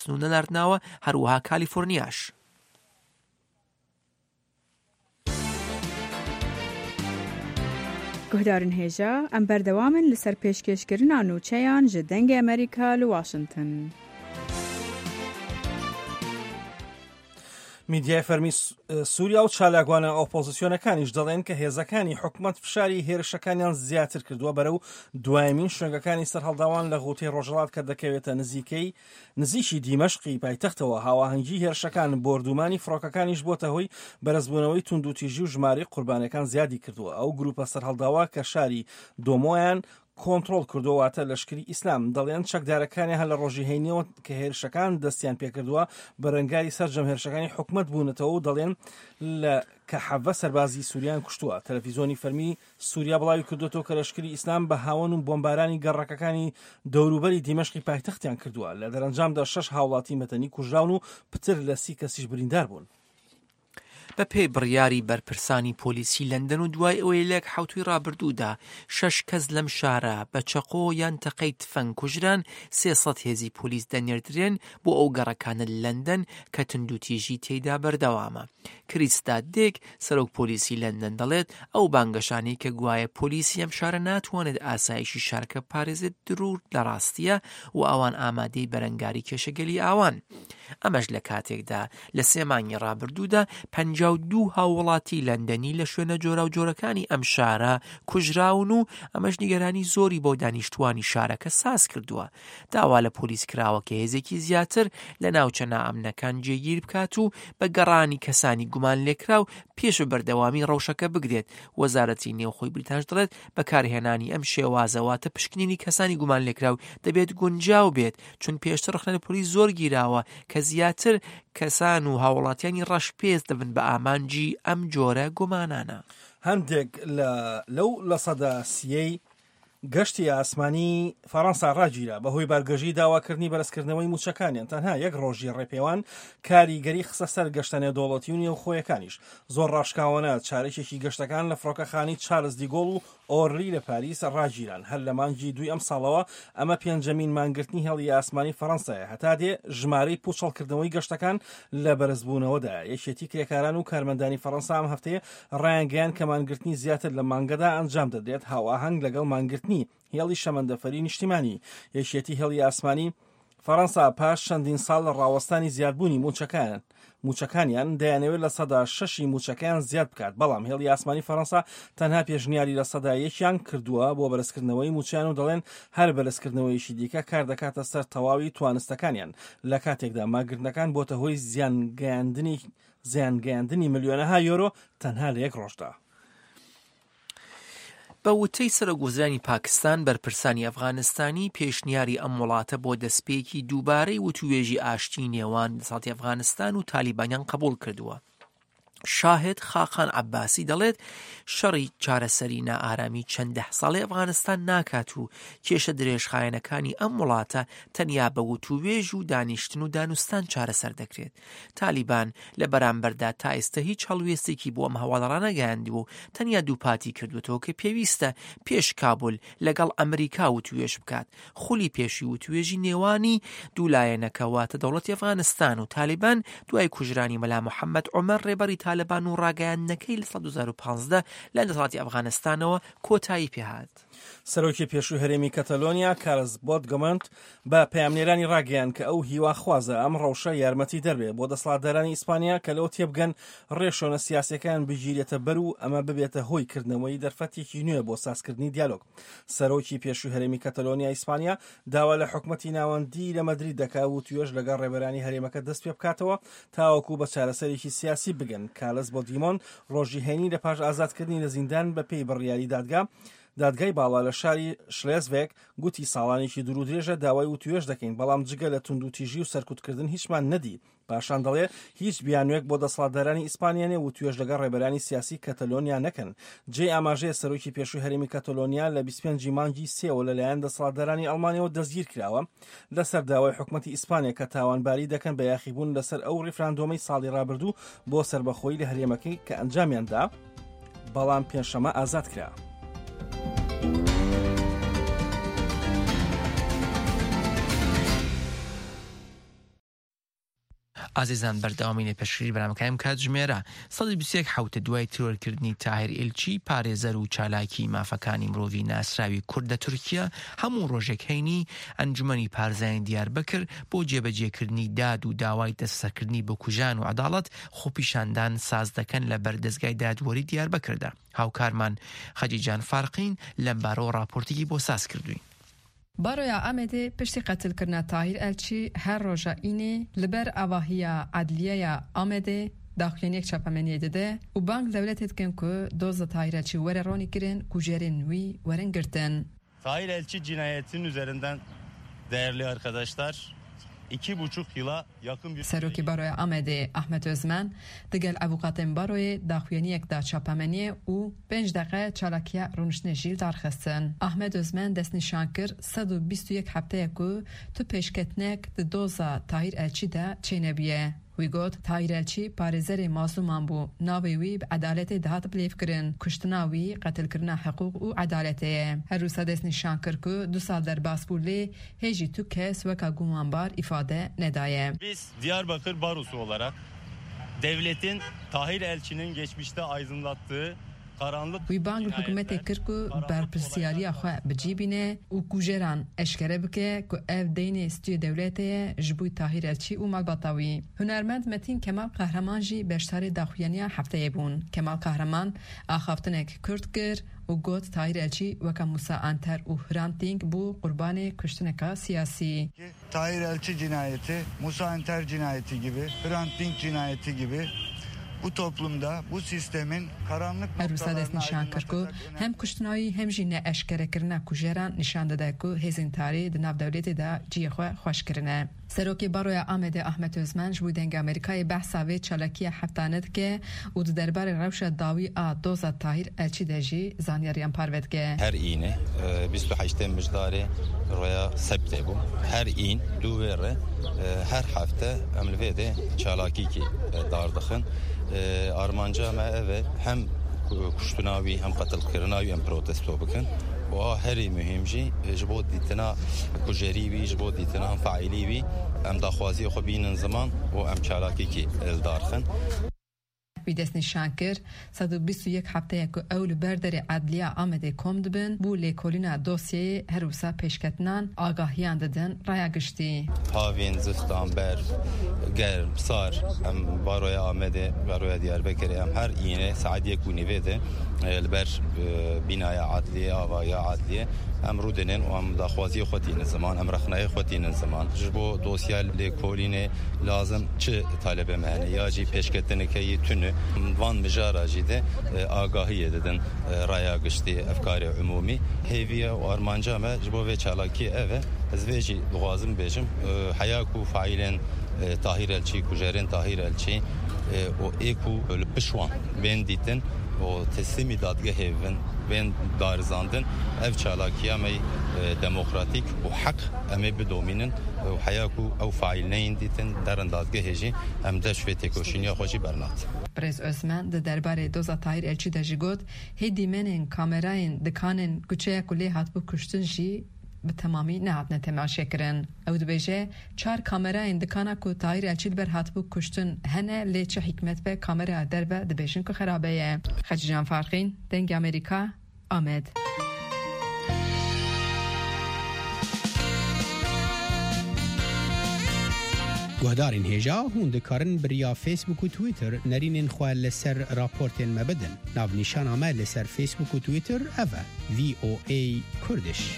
نەناردناوە هەروەها کالیفۆرنیاش. گهدارن هێژە ئەم بەردەوامن لەسەر پێشکەشکردنا نوچەیان ji dengê ئەمریکا li Washington. میدیای فەرمی سووریا و چالاکوانە ئۆپۆزیسیۆنەکانیش دەڵێن کە هێزەکانی حکومەت فشاری هێرشەکانیان زیاتر کردووە بەرەو دوایمین شوێنگەکانی سەرهەڵداوان لە غوتەی ڕۆژهەڵات کە دەکەوێتە نزیکی دیمەشقی پایتەختەوە. هاواهەنگی هێرشەکان بۆردومانی فڕۆکەکانیش بۆتە هۆی بەرزبوونەوەی توندوتیژی و ژمارەی قوربانەکان زیادی کردووە. ئەو گروپە سەرهەڵداوا کە شاری دۆمۆیان کۆنتڕۆڵ کردوواتە لەشکری ئیسلام دەڵێن چەکدارەکانی هەر لە ڕۆژی هەینەوە کە هێرشەکان دەستیان پێکردووە بەرەنگاری سەرجەم هێرشەکانی حکومەت بوونەتەوە و دەڵێن کە 7 سەربازی سووریان کوشتووە. تەلەڤیزۆنی فەرمی سووریا بڵاوی کردوێتەوە کە لەشکری ئیسلام بە هاون و بۆمبارانی گەڕەکەکانی دەوروبەری دیمەشقی پایتەختیان کردووە. لە دەرەنجامدا 6 هاوڵاتی مەتەنی کوژراون و پتر لە 30 کەسیش بریندار بوون. بە پێی بڕیاری بەرپرسانی پۆلیسی لەندەن و دوای ئەوەی لەک حوتوی ڕابردوودا 6 کەس لەم شارە بە چەقۆ یان تەقەی تفەنگ کوژران 300 هێزی پۆلیس دەنێردرێن بۆ ئەو گەڕەکانە لەندەن کە تندوتیژی تێیدا بەردەوامە. کریستا دێک سەرۆک پۆلیسی لەندەن دەڵێت ئەو بانگەشانەی کە گوایە پۆلیسی ئەم شارە ناتوانێت ئاسایشی شارەکە پارێزێت درور لە ڕاستیە و ئەوان ئامادەی بەرەنگاری کێشەگەلی ئاوان. ئەمەش لە کاتێکدا لە 3 مانگی ڕابردوودا 52 هاوڵاتی لەندەنی لە شوێنە جۆرا و جۆرەکانی ئەم شارە کوژراون و ئەمەش نیگەرانی زۆری بۆ دانیشتوانی شارەکە ساز کردووە. داوا لە پۆلیس کراوە کە هێزێکی زیاتر لە ناوچە نائەمنەکان جێگیر بکات و بە گەڕانی کەسانی گومان لێکراو پێش بەردەوامی ڕەوشەکە بگرێت. وەزارەتی نێوخۆی بریتانیش دەڵێت بەکارهێنانی ئەم شێوازەواتە پشکنینی کەسانی گومان لێکراو دەبێت گونجاو بێت چون پێشتر ڕخنە پۆلیس زۆر گیراوە کە زیاتر کەسان و هاوڵاتیانی ڕەش پێست دەبن بە ئامانجی ئەم جۆرە گومانانە. هەندێک لە سەدا سیەی گەشتی ئاسمانی فەڕەنسا ڕاگیرا بەهۆی بارگەژی داواکردنی بەرزکردنەوەی موچەکانیان. تەنها یەک ڕۆژی ڕێپێوان کاریگەری خستە سەر گەشتە نێودەوڵەتی و نێوخۆیەکانیش. زۆر ڕاشکاوانە چارەکێکی گەشتەکان لە فڕۆکەخانی چارلز دیگۆڵ و ئۆرلی لە پاریس ڕاگیران. هەر لە مانگی 2 ئەم ساڵەوە ئەمە 5مین مانگرتنی هێڵی ئاسمانی فەڕەنسایە. هەتا دێ ژمارەی پوچەڵکردنەوەی گەشتەکان لە بەرزبوونەوەدا. یەکێتی کرێکاران و کارمەندانی فەڕەنسا ئەم هەفتەیە ڕایانگەیان کە مانگرتنی زیاتر لە مانگەدا ئەنجام دەدرێت هاواهەنگ لەگەڵ مانگرتنی هێڵی شەمەندەفەری نیشتیمانی. یەکێتی هێڵی ئاسمانی فەڕەنسا پاش چەندین ساڵ لە ڕاوەستانی زیادبوونی موچەکانیان دەیانەوێت لە سەدا 6 موچەکەیان زیاد بکات. بەڵام هێڵی ئاسمانی فەڕەنسا تەنها پێشنیاری لە سەدا 1 کردووە بۆ بەرزکردنەوەی موچیان و دەڵێن هەر بەرزکردنەوەیشی دیکە کار دەکاتە سەر تەواوی توانستەکانیان. لە کاتێکدا ماگرتنەکان بۆتە هۆی زیانگەیاندنی ملیۆنەها یۆرۆ تەنها لە 1 ڕۆژدا. بە وتەی سەرۆکوەزیرانی پاکستان بەرپرسانی ئەفغانستانی پێشنیاری ئەم وڵاتە بۆ دەستپێکی دووبارەی وتوێژی ئاشتی نێوان دەسەڵاتی ئەفغانستان و تالیبانیان قبول کردووە. شاهد خاقان عباسی دەڵێت شەڕی چارەسەری نائارامی چەندە ساڵی ئەفغانستان ناکات و کێشە درێژخایەنەکانی ئەم وڵاتە تەنیا بە وتوێژ و دانیشتن و دانوستان چارەسەر دەکرێت. تالیبان لە بەرامبەردا تا ئێستا هیچ هەڵوێستێکی بۆ ئەم هەواڵەڕە نەگەیاندووە و تەنیا دووپاتی کردوێتەوە کە پێویستە پێش کابول لەگەڵ ئەمریکا وتوێژ بکات. خولی پێشی وتوێژی نێوانی دوولایەنەکەواتە دەوڵەتی ئەفغانستان و تالیبان دوای کوژرانی مەلا محەممەد عومەر ڕێبەری تالبان و ڕاگەیاندنەکەی لە 2015 لە دەسەڵاتی ئەفغانستانەوە کۆتایی پێهات. سەرۆکی پێشووی هەرێمی کەتەلۆنیا کارلز بۆدگەمەنت بە پەیامنێرانی ڕاگەیان کە ئەو هیواخوازە ئەم ڕەوشە یارمەتی دەربێ بۆ دەسەڵاتدارانی ئیسپانیا کە لەوە تێبگەن ڕێشۆنە سیاسیەکان بگیرێتە بەر و ئەمە ببێتە هۆی کردنەوەی دەرفەتێکی نوێ بۆ سازکردنی دیالۆگ. سەرۆکی پێشووی هەرێمی کەتەلۆنیا ئیسپانیا داوا لە حکومەتی ناوەندی لە مەدرید دەکا و توێژ لەگەڵ ڕێبەرانی هەرێمەکە دەست پێ بکاتەوە تاوەکو بە چارەسەرێکی سیاسی بگەن. کارلز بۆدگەمەنت ڕۆژی هەینی لە پاش ئازادکردنی لە زیندان بە پێی بڕیاری دادگای باڵا لە شاری شلێزڤێگ گوتی ساڵانێکی دوور و درێژە داوای وتوێژ دەکەین بەڵام جگە لە توندوتیژی و سەرکوتکردن هیچمان نەدی. پاشان دەڵێ هیچ بیانوێک بۆ دەسەڵاتدارانی ئیسپانیانێ وتوێژ لەگەڵ ڕێبەرانی سیاسی کەتەلۆنیا نەکەن. جێ ئاماژەیە سەرۆکی پێشووی هەرێمی کەتەلۆنیا لە 25 مانگی سێوە لەلایەن دەسەڵاتدارانی ئەڵمانیەوە دەستگیر کراوە لەسەر داوای حکومەتی ئیسپانیا کە تاوانباری دەکەن بە یاخیبوون لەسەر ئەو ڕیفراندۆمەی ساڵی ڕابردوو بۆ سەربەخۆیی لە هەرێمەکەی کە ئەنجامیاندا بەڵام پێنجشەمە ئازاد کرا. ئازیزان بەردەوامی پێشکەری بەرنامەکەم کاتژمێرە 121 حوتە دوای ترۆرکردنی تاهیر ئیلچی پارێزەر و چالاکی مافەکانی مرۆڤی ناسراوی کوردە تورکیا هەموو ڕۆژێک هەینی ئەنجومەنی پارزانی دیاربەکر بۆ جێبەجێکردنی داد و داوای دەستسەرکردنی بە کوژان و عەداڵەت خۆپیشاندان ساز دەکەن لە بەردەستگای دادوەری دیاربەکردا. هاوکارمان خەجیجان فارقین لەم بارەوە راپۆرتێکی بۆ ساز کردوین. بارویا ئەمێدێ پشتی قەتلکردنا تاهیر ئەلچی هەر ڕۆژە ئینێ لەبەر ئاواهیە عەدلیەیە ئەمێدێ داخوێنیەک چاپەمەنیە دەدە و بانک دەولەتێت کەن ku dozda Tahir Elçi were ronî kirin ku jerên wî werin girtin. Tahir Elçi cinayetinin üzerinden değerli arkadaşlar 2,5 yıla yakın bir Serokê Baroya Amedê Ahmet Özmen digel avukatên baroyê daxuyaniyek da çapemeniye û 5 deqe çalakiya rûniştinê jî darxistin. Ahmet Özmen destnîşan kir 121 hefteyek ku tu pêşketinek di doza Tahir Elçi de çênebiye. Wî got Tahir Elçi parêzerê mazlûman bû. Navê wî bi edaletê dihat bilêvkirin. Kuştina wî qetilkirina hiqûq û edaletê ye. Her wisa destnîşan kir ku 2 sal derbas bû lê hêjî tu kes weka gumanbar ifade nedaye. Biz Diyarbakır Barosu olarak devletin Tahir Elçi'nin geçmişte aydınlattığı Wî bang bi hikûmetê kir ku berpirsiyariya xwe bicîbîne û kujeran eşkere bike ku ev deynê stûyê dewletê ye ji bo Tahir Elçi û malbata wî. Hunermend Metin Kemal Kahraman jî beşdarê daxuyaniya hefteyê bûn. Kemal Kahraman axaftinek Kurd kir û got Tahir Elçi weka Musa Anter û Hrant Dînk bû qurbanê kuştineka siyasî. Tahir Elçi cinayeti, Musa Anter cinayeti gibi, Hrant Dink cinayeti gibi bu toplumda, bu sistemin karanlık noktalarını nişan kir ku hem kuştinayî hem jî ne eşkerekirina kujeran nişan dide ku hêzên tarî di nav dewletê de ciyê xwe xweş kirine. Serokê Baroya Amedê Ahmet Özmen ji bo dengê Amerîkayê behsa vê çalakiya heftanê dike û di derbarê rewşa dawî a doza Tahir Elçi de jî zanyariyan parve dike. Her îne 28 mijdarê roya septê bû. Her în dû wê re her hefte em li vê de çalakîkî dar dixin. Armanca me ev hem kuştunavî hem qetilkirinavî em protesto bikin. و هری مهم جی جبود دیتنا کجری وی جبود دیتنا هم فعالی وی ام داخوازی خو بینن زمان و ام چالاکی کی الدارخن وی دستنیشان کر 121 هفته که اول بردر عدلیه آمده کم دبن بو لیکولینا دوسیه هر وسا پیشکتنان آگاهیان دادن رای گشتی. هاوین زفتان بر گرم سار ام باروی آمده باروی دیاربکر ام هر اینه سعدیه کنی ویده البر بنای عدلیه آوای عدلیه ام رودنن و ام داخوازی خودین زمان ام رخنای خودین زمان جبو دوسیال لیکولینه لازم چه طالب مهنی یا جی پیشکتنه که تونه وان مجارا جیده آگاهی دادن رای گشتی افکار عمومی هیویه و آرمانجا ما جبو و چالاکی اوه از ویجی لغازم بیجم حیاکو فعیلن Tahir Elçi kujerin Tahir Elçi o eku pişwan ben ditin o teslimi dadgehevin ben darzandın ev çalakiya me demokratik bu hak eme bidominin o hayaku ev failneyn ditin derin dadgeheji em de şve tekoşiniya xoji bernat. Prez Özmen de derbarê doza Tahir Elçi de jigot hedimenin kamerayên dikanin kuçeya kulê hatbû kuştin jî bi temamî nehatine temaşekirin. Ew dibêje 4 kamerayên dikana ku Tahir Elçi ber hatibû kuştin hene lê çi hikmet ve kameraya derve dibêjin ku xerabe ye. Xecican Farqîn, Dengê Amerîka, Amed. Guhdarên hêja hûn dikarin biriya Facebook û Twitter nerînên xwe li ser raportên me bidin. Navnîşana me li ser Facebook û Twitter ev e VOA Kurdish.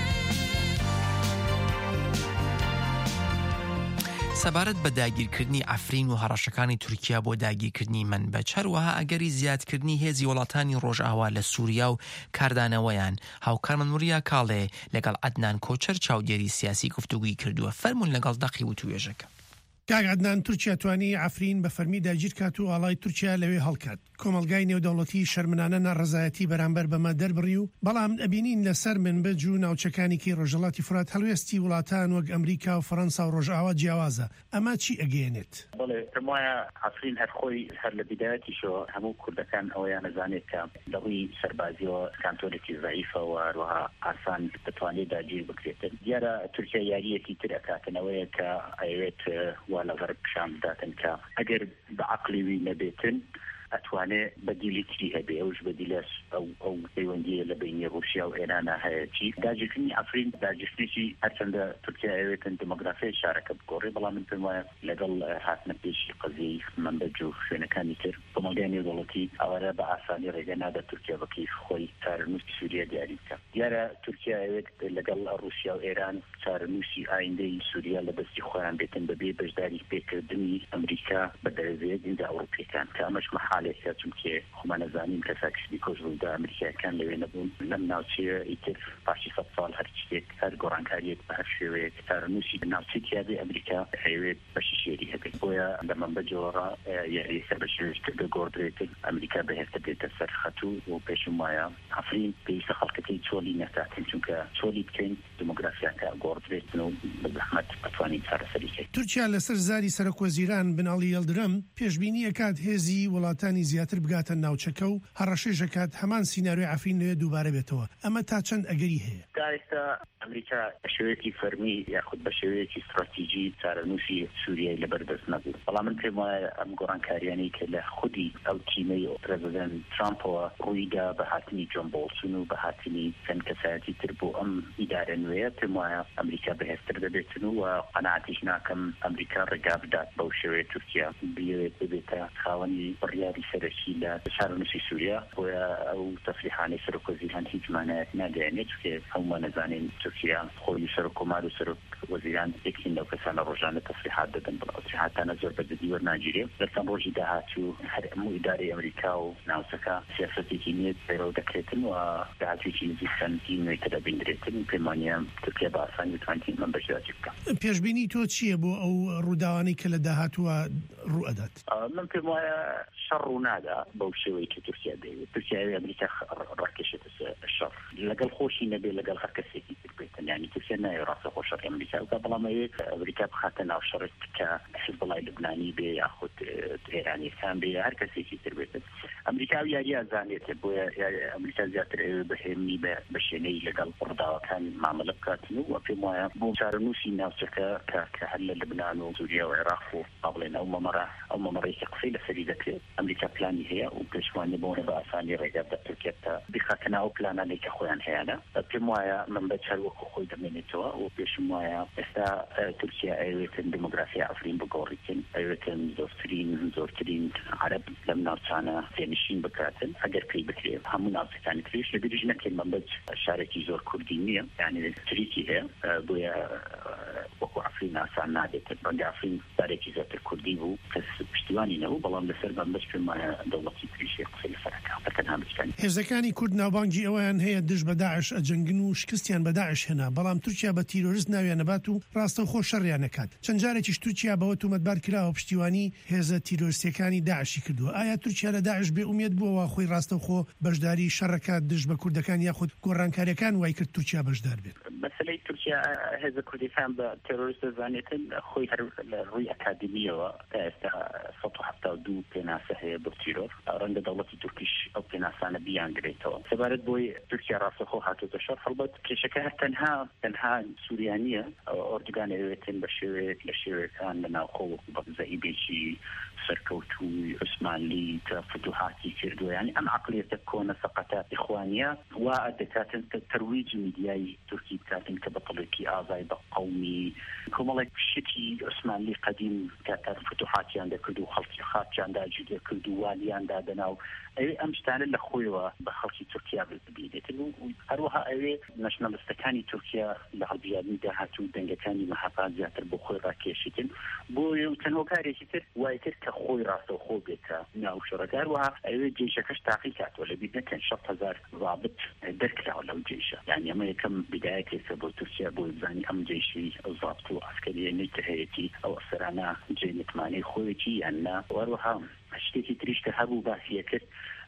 سەبارەت بە داگیرکردنی ئەفرین و هەڕەشەکانی تورکیا بۆ داگیرکردنی منبەج هەروەها ئەگەری زیادکردنی هێزی وڵاتانی ڕۆژئاوا لە سووریا و کاردانەوەیان هاوکارمان وریا کاڵێ لەگەڵ عەدنان کۆچەر چاودێری سیاسی گفتوگوی کردووە فەرمون لەگەڵ دەقی و توێژەکە. کاک عەدنان تورکیا توانی ئەفرین بە فەرمی داگیر کات و ئاڵای تورکیا لەوێ هەڵکات. کۆمەلگای نێودەوڵەتی شەرمنانە ناڕەزایەتی بەرامبەر بەمە دەربڕی و بەڵام ئەبینین لەسەر منبەج و ناوچەکانێکی ڕۆژهەڵاتی فرات هەڵوێستی وڵاتان وەک ئەمریکا و فەڕەنسا و ڕۆژئاوا جیاوازە. ئەمە چی ئەگەیەنێت؟ بەڵێ پێم وایە ئەفرین هەر خۆی هەر لە بیدایەتیشەوە هەموو کوردەکان ئەوەیان نەزانێت کە لەڕووی سەربازیەوە کانتۆلێکی ضعیفە و هەروەها ئاسان دەتوانێت داگیر بکرێتن. دیارە تورکیا یاریەکی تر ئەکاتنەوەیە کە ئەوێت وا لەگەڕ پیشان بداتن کە ئەگەر بەعەقلی وی نەبێتن ئەتوانێت بەدیلی تری هەبێ ئەوش بەدیلەس ئەو پەیوەندیە لە بینی رووسیا و ئێرانە هەیەی داگیرکردنی ئەفرین داگیرتێکی هەرچەندە تورکیا ئەوێتن دموگرافیای شارەکە بگۆڕێ بەڵام من پێم وایە لەگەڵ هاتنە پێشی قەزیەی مەنبەج و شوێنەکانی تر کۆمەلگای نێودەوڵەتی ئەوەرە بە ئاسانی ڕێگە نادا تورکیا بەکەی خۆی چارەنووسی سووریا دیاری بکات دیارە تورکیا ئەوێت لەگەڵ رووسیا و ئێران چارەنووسی ئایندەی سووریا لە دەستی خۆیان بێتن بەبێ بەشداری پێکردنی ئەمریکا بە دەرەوەیە دیدا ئەوروپیەکان کە ئەمەش مەحالێکە چونکە خۆمان نەزانین کە ساکشتی کۆژڕوودا ئەمریکایەکان لەوێ نەبوون لەم ناوچەیە ئیتر پاشی 100 ساڵ هەر شتێک هەر گۆڕانکاریەک بە هەر شێوەیەک چارەنووسی ناوچەیەکی یادی ئەمریکا هەیەوێت بەشی شێری هەبێت بۆیە لە مەنبەجەوەڕا یاریەکە بە شێوەیەک بگۆڕدرێتن ئەمریکا بەهێزتر بێتە سەر خەتوو و پێشم وایە ئەفرین پێویستە خەڵکەکەی چۆلی نەساتن چونکە چۆلی بکەین دموگرافیاکە گۆڕدرێتن و بە زەحمەت بەتوانین چارەسەری بکەین. تورکیا لەسەر زاری سەرۆکوەزیران بناڵی یەلدرەم پێشبینی ئەکات هێزی وڵاتانی زیاتر بگاتە ناوچەکە و هەڕەشێژەکات هەمان سیناریۆی ئەفرین لەوێ دووبارە بێتەوە ئەمە تا چەند ئەگەری هەیە؟ ئێستا ئەمریکا بە شێوەیەکی فەرمی یاخود بە شێوەیەکی استراتیژی چارەنووسی سووریای لەبەردەست نەبوو بەڵام من پێم وایە ئەم گۆڕانکاریانەی کە لە خودی ئەو تیمەی پرەزیدەنت ترامپەوە ڕوویدا بە هاتنی جۆن بۆڵسون و بە هاتنی چەند کەسایەتی تر بۆ ئەم ئیدارە نوێیە پێم وایە ئەمریکا بەهێزتر دەبێتن و قەناعەتیش ناکەم ئەمریکا ڕێگا بدات بەو شێوەیە تورکیا بێت ببێتە خاوەنی بڕیاری سەرەکی لە چارەنووسی سووریا بۆیە ئەو تەفریحانەی سەرۆکوەزیران هیچ مانایەک نادێنێت چونکە هەمومان نەزانین تورکیا خۆی سەرۆکۆمار و سەرۆکوەزیران یەکین لەو کەسانە ڕۆژانە تەفریحات دەدەن بەڵام تەفریحاتانە زۆر بەجددی وەرناگیرێ لەسەر ڕۆژی داهاتوو هەر هەموو ئیدارەی ئەمریکا و ناوچەکە سیاسەتێکی نیت پەیڕەو دەکرێتن و داهاتوویەکی نزیک چەندی نوێیتر دەبینرێتن پێم وانیە تورکیا بە ئاسانی دەتوانێت من بەشداری بکات. پێشبینی تۆ چییە بۆ ئەو ڕووداوانەی کە لە داهاتووە ڕوو ئەدات؟ من پێم وایە شەڕ ڕوو نادا بەو شێوەیە کە تورکیا دەیەوێت تورکیا ئەمریکا ڕاکێشێتە شەڕ لەگەڵ خۆشی نەبێ لەگەڵ هەر کەسێکی تر بێتن یعنی تورکیا نایە ڕاستە خۆ شەڕی ئەمریکا وکە بەڵام ئەمریکا بخاتە ناو شەڕێک کە حیزبڵای لوبنانی بێ یاخود ئێرانیەکان بێ هەر کەسێکی تر بێتن ئەمریکا یاری ئازانێت بۆیە ئەمریکا زیاتر بەهێمنی بە شوێنەی لەگەڵ ڕووداوەکان مامەلە بکاتن و پێم وایە بۆ چارەنووسی ناوچەکە کە هەر لە لوبنان و سووریا و عێراق و باڵێن ئەو مەمەڕەی کە قسەی لەسەری دەکرێت ئەمریکا پلانی هەیە و پێشوانێ بۆنە بە ئاسانی ڕێگا بدات تورکیا بخاتە ناو پلانانێک کە خۆیان هەیەە پێم وایە من بە چاروەکو خۆی دەمێنێتەوە و پێشم وایە ئێستا تورکیا ئەوێتن دموگرافیا ئەفرین بگۆڕیتن ئەوێتن زۆرترین عەرەب لەم ناوچانە تێنشین بکاتن ئەگەر پێی بکرێت هەموو ناوچەکانی تریش لەبیرش نەکەین مەمبەج شارێکی زۆر کوردی نییە یعنی تریکی هەیە بۆیە وەکو ئەفرین ئاسان نابێتن بەڵام ئەفرین شارێکی زیاتر کوردی بوو کەس پشتیوانی نەبوو بەڵام لەسەر مەمبەج پێم وایە دەوڵەتی تریشی قسەی لەسەرەکە تەنها بچکانی هێزەکانی کورد ناوبانگی ئەویان هەیە دژ بە داعش ئەجەنگن و شکستیان بە داعش هێنا بەڵام تورکیا بە تیرۆریست ناویان نەبات و ڕاستەوخۆ شەڕیان نەکات چەند جارێکیش تورکیا بەوە تومەتبار کراوە پشتیوانی هێزە تیرۆریستیەکانی داعشی کردووە ئایا تورکیا لە داعش بێ ئومێد بووەوە خۆی ڕاستەوخۆ بەشداری شەڕەکە دژ بە کوردەکان یاخود گۆڕانکاریەکان وای کرد تورکیا بەشدار بێت مەسەلەی تورکیا هێزە کوردستان بە تێرۆریست دەزانێتن خۆی هەر لە ڕووی ئەکادمیەوە تا ئێستا 172 پێناسە هەیە بۆ تیرۆر ڕەنگە دەوڵەتی تورکیش ئەو پێناسانە بیانگرێتەوە سەبارەت بۆی تورکیا ڕاستەخۆ هاتوۆتە شەڕ هەڵبەت کێشەکە هەر تەنها سووریانیە ئۆردوگان ئەوێتن بە شێوەیەک لە شێوەیەکان لە ناوخۆ بە زەئیبێکی سەرکەوتووی عوسمانلی کە فتوحاتی کردووە یعنی ئەم عەقلیەتە کۆنە سەقەتە ئیخوانیە وا دەکاتن تەرویج میدیای تورکی بکاتن کە بەتەڵێکی ئازای بە قەومی کۆمەڵێک شتی عوسمانلی قەدیم کە فتوحاتیان دەکرد و خەڵکی خاچیان داگیر کرد و والیان دادەناو ئەوێ ئەم شتانە لە خۆیەوە بە خەڵکی تورکیا ببینێتن و هەروەها ئەوێ نەشنەلستەکانی تورکیا لە هەڵبژاردننی داهاتوو دەنگەکانی مەحەفا زیاتر بۆ خۆی ڕاکێشیتن بۆیە و تەنها کارێکی تر وای کرد کە خۆی ڕاستەوخۆ بێتە ناو شەڕەکار وها ئەوێ جێشەکەش تاقی کاتەوە لە بیر نەکەن 6,000 ضابط دەرکراوە لەو جێشە یعنی ئەمە یەکەم بیدایەتێکە بۆ تورکیا بۆ بزانی ئەم جێشی ئەو ضابط و عەسکەریانەی کە هەیەی ئەو ئەفسەرانە جێ نتمانەی خۆیەتی یان نا وەروەها شتێکی تریش کە هەبوو باسیە کرد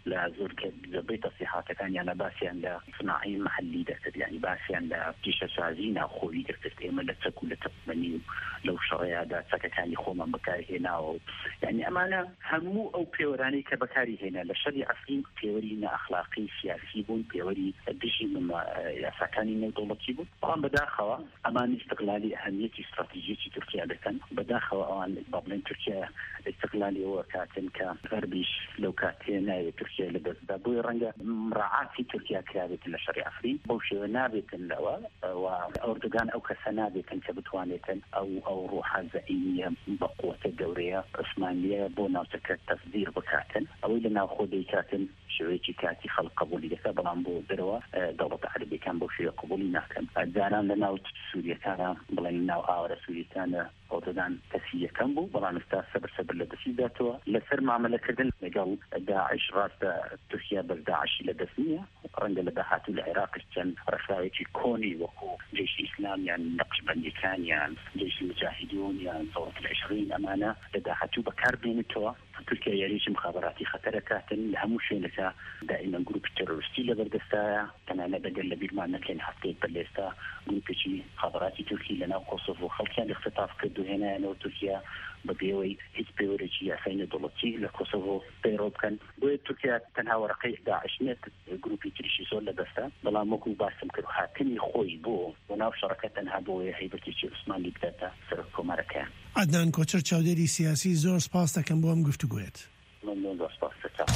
لا زور كبيت تصحيحات كان يعني باسيان لا صناعي محلي ده يعني باسيان لا كيشة سازين أو خوي درت إيمال تكون تقمني لو شريعة ده كان يخوم بكاري هنا يعني أمانة همو أو بيوراني كبكاري هنا لشري أصلين بيورينا أخلاقي سياسي بون بيوري الدشي مما سكاني دولتي بون طبعا بداخل أمان استقلالي أهمية استراتيجية تركيا لكن بداخل أمان بابلين تركيا استقلالي هو كاتن كغربيش لو كاتنا تركيا لبس بابوي رنجا مراعاة في تركيا كابت لشري أفريق بوشي نابت لوا وأردوغان أو كسنابت كبتوانيت أو روحا زعيمية بقوة الدورية عثمانية بوناوتك التصدير بكاتن أو إلى ناخذ كاتن شويتي كاتي خلق قبولي لك بلانبو دروا دولة عربية كان بوشي قبولي ناكم داران لنا سوريا كان بلان ناو آورا سوريا كان أردوغان تسية كان بو بلان استاذ سبر لدسيداتوا لسر معاملة كدن قال داعش راس تركيا بل داعش لدسية رنج لباحات العراق كان رفايتي كوني وكو جيش الإسلام يعني نقشبندي كان يعني جيش المجاهدون يعني ثورة العشرين أمانة لداحتو بكار بينتوا تركيا يريش مخابراتي خطركاتن لهموش لك دائما جروب التيرورستي لبردستا كان أنا بدل بيرمان كان حطيت بلستا جروب شيء مخابراتي تركي لنا وكوسوفو خلكان الاختطاف كدو هنا أنا وتركيا ببيوي هيت بيوريجي أفين دولتي لكوسوفو بيروب كان وتركيا تنها ورقي داعش نت جروب تريشي زول لبستا بلا مكو باسم كرو حاكني خوي بو وناو شركة تنها بو هيبتي شيء عثماني بداتا سرقو ماركان عدنان كوچر چاودێری سیاسی زۆر سپاس دەکەم بۆ ئەم گفتوگوێت. ممنون سپاس دەکەم.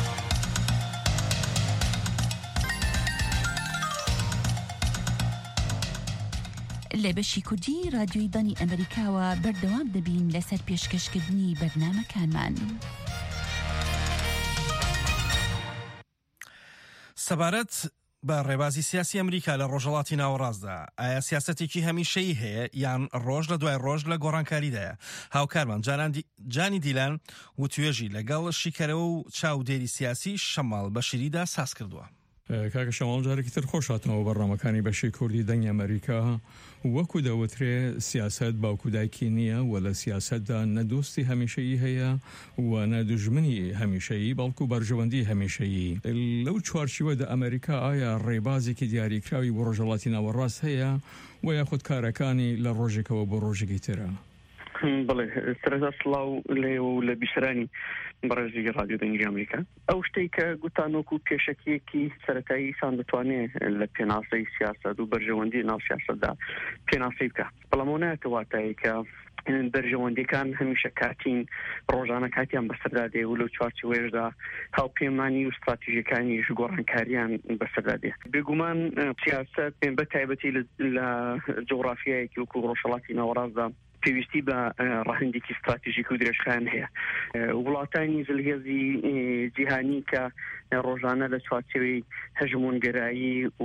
لە بەشی کوردی رادیۆی دانی ئەمریکاوە بەردەوام دەبین لەسەر پێشکەشکردنی بەرنامەکانمان. سەبارەت بە ڕێبازی سیاسی ئەمریکا لە ڕۆژهەڵاتی ناوەڕاستدا ئایا سیاسەتێکی هەمیشەیی هەیە یان ڕۆژ لە دوای ڕۆژ لە گۆڕانکاریدایە؟ هاوکارمان جانی دیلان و توێژی لەگەڵ شیکەرەوە و چاودێری سیاسی شەماڵ بەشیریدا ساز کردووە. کاکە شەماڵ جارێکی تر خۆش هاتنەوە بەڕامەکانی بەشی کوردی دەنگی ئەمریکا وەکو دەوترێ سیاست باوکو دایکی نییە و لە سیاستدا نەدۆستی هەمیشەیی هەیە و نەدوژمنی هەمیشەیی بەڵکو بەرژەوەندی هەمیشەیی. لەو چوارچوەدا ئەمریکا ئایا ڕێبازێکی دیاریکراوی بۆ ڕۆژهەڵاتی ناوەڕاست هەیە و یاخود کارەکانی لە ڕۆژێکەوە بۆ ڕۆژێکی ترە؟ بڵێ سەرەتا سڵاو لێ و لە بیسرانی بەڕێزی رادیۆ دەنگی ئەمریکا ئەو شتەی کە گوتانۆک و پێشەکیەکی سەرەتایی سان دەتوانێت لە پێناسەی سیاست و بەرژەوەندی ناو سیاستدا پێناسەی بکە بەڵام ئەو نایەتە واتایی کە بەرژەوەندیەکان هەمیشە کاتین ڕۆژانە کاتیان بەسەردادێ و لەو چوارچوەیەشدا هاوپەیمانی و استراتیژیەکانیش گۆڕانکاریان بەسەردادێ. بێگومان سیاست بە تایبەتی لە جوغرافیایەکی وەکو ڕۆژهەڵاتی ناوەڕاستدا پێویستی بە ڕاهندێکی استراتیژیک و درێژخایەن هەیە. وڵاتانی زلهێزی جیهانی کە ڕۆژانە لە چوارچێوەی هەژمۆنگەرایی و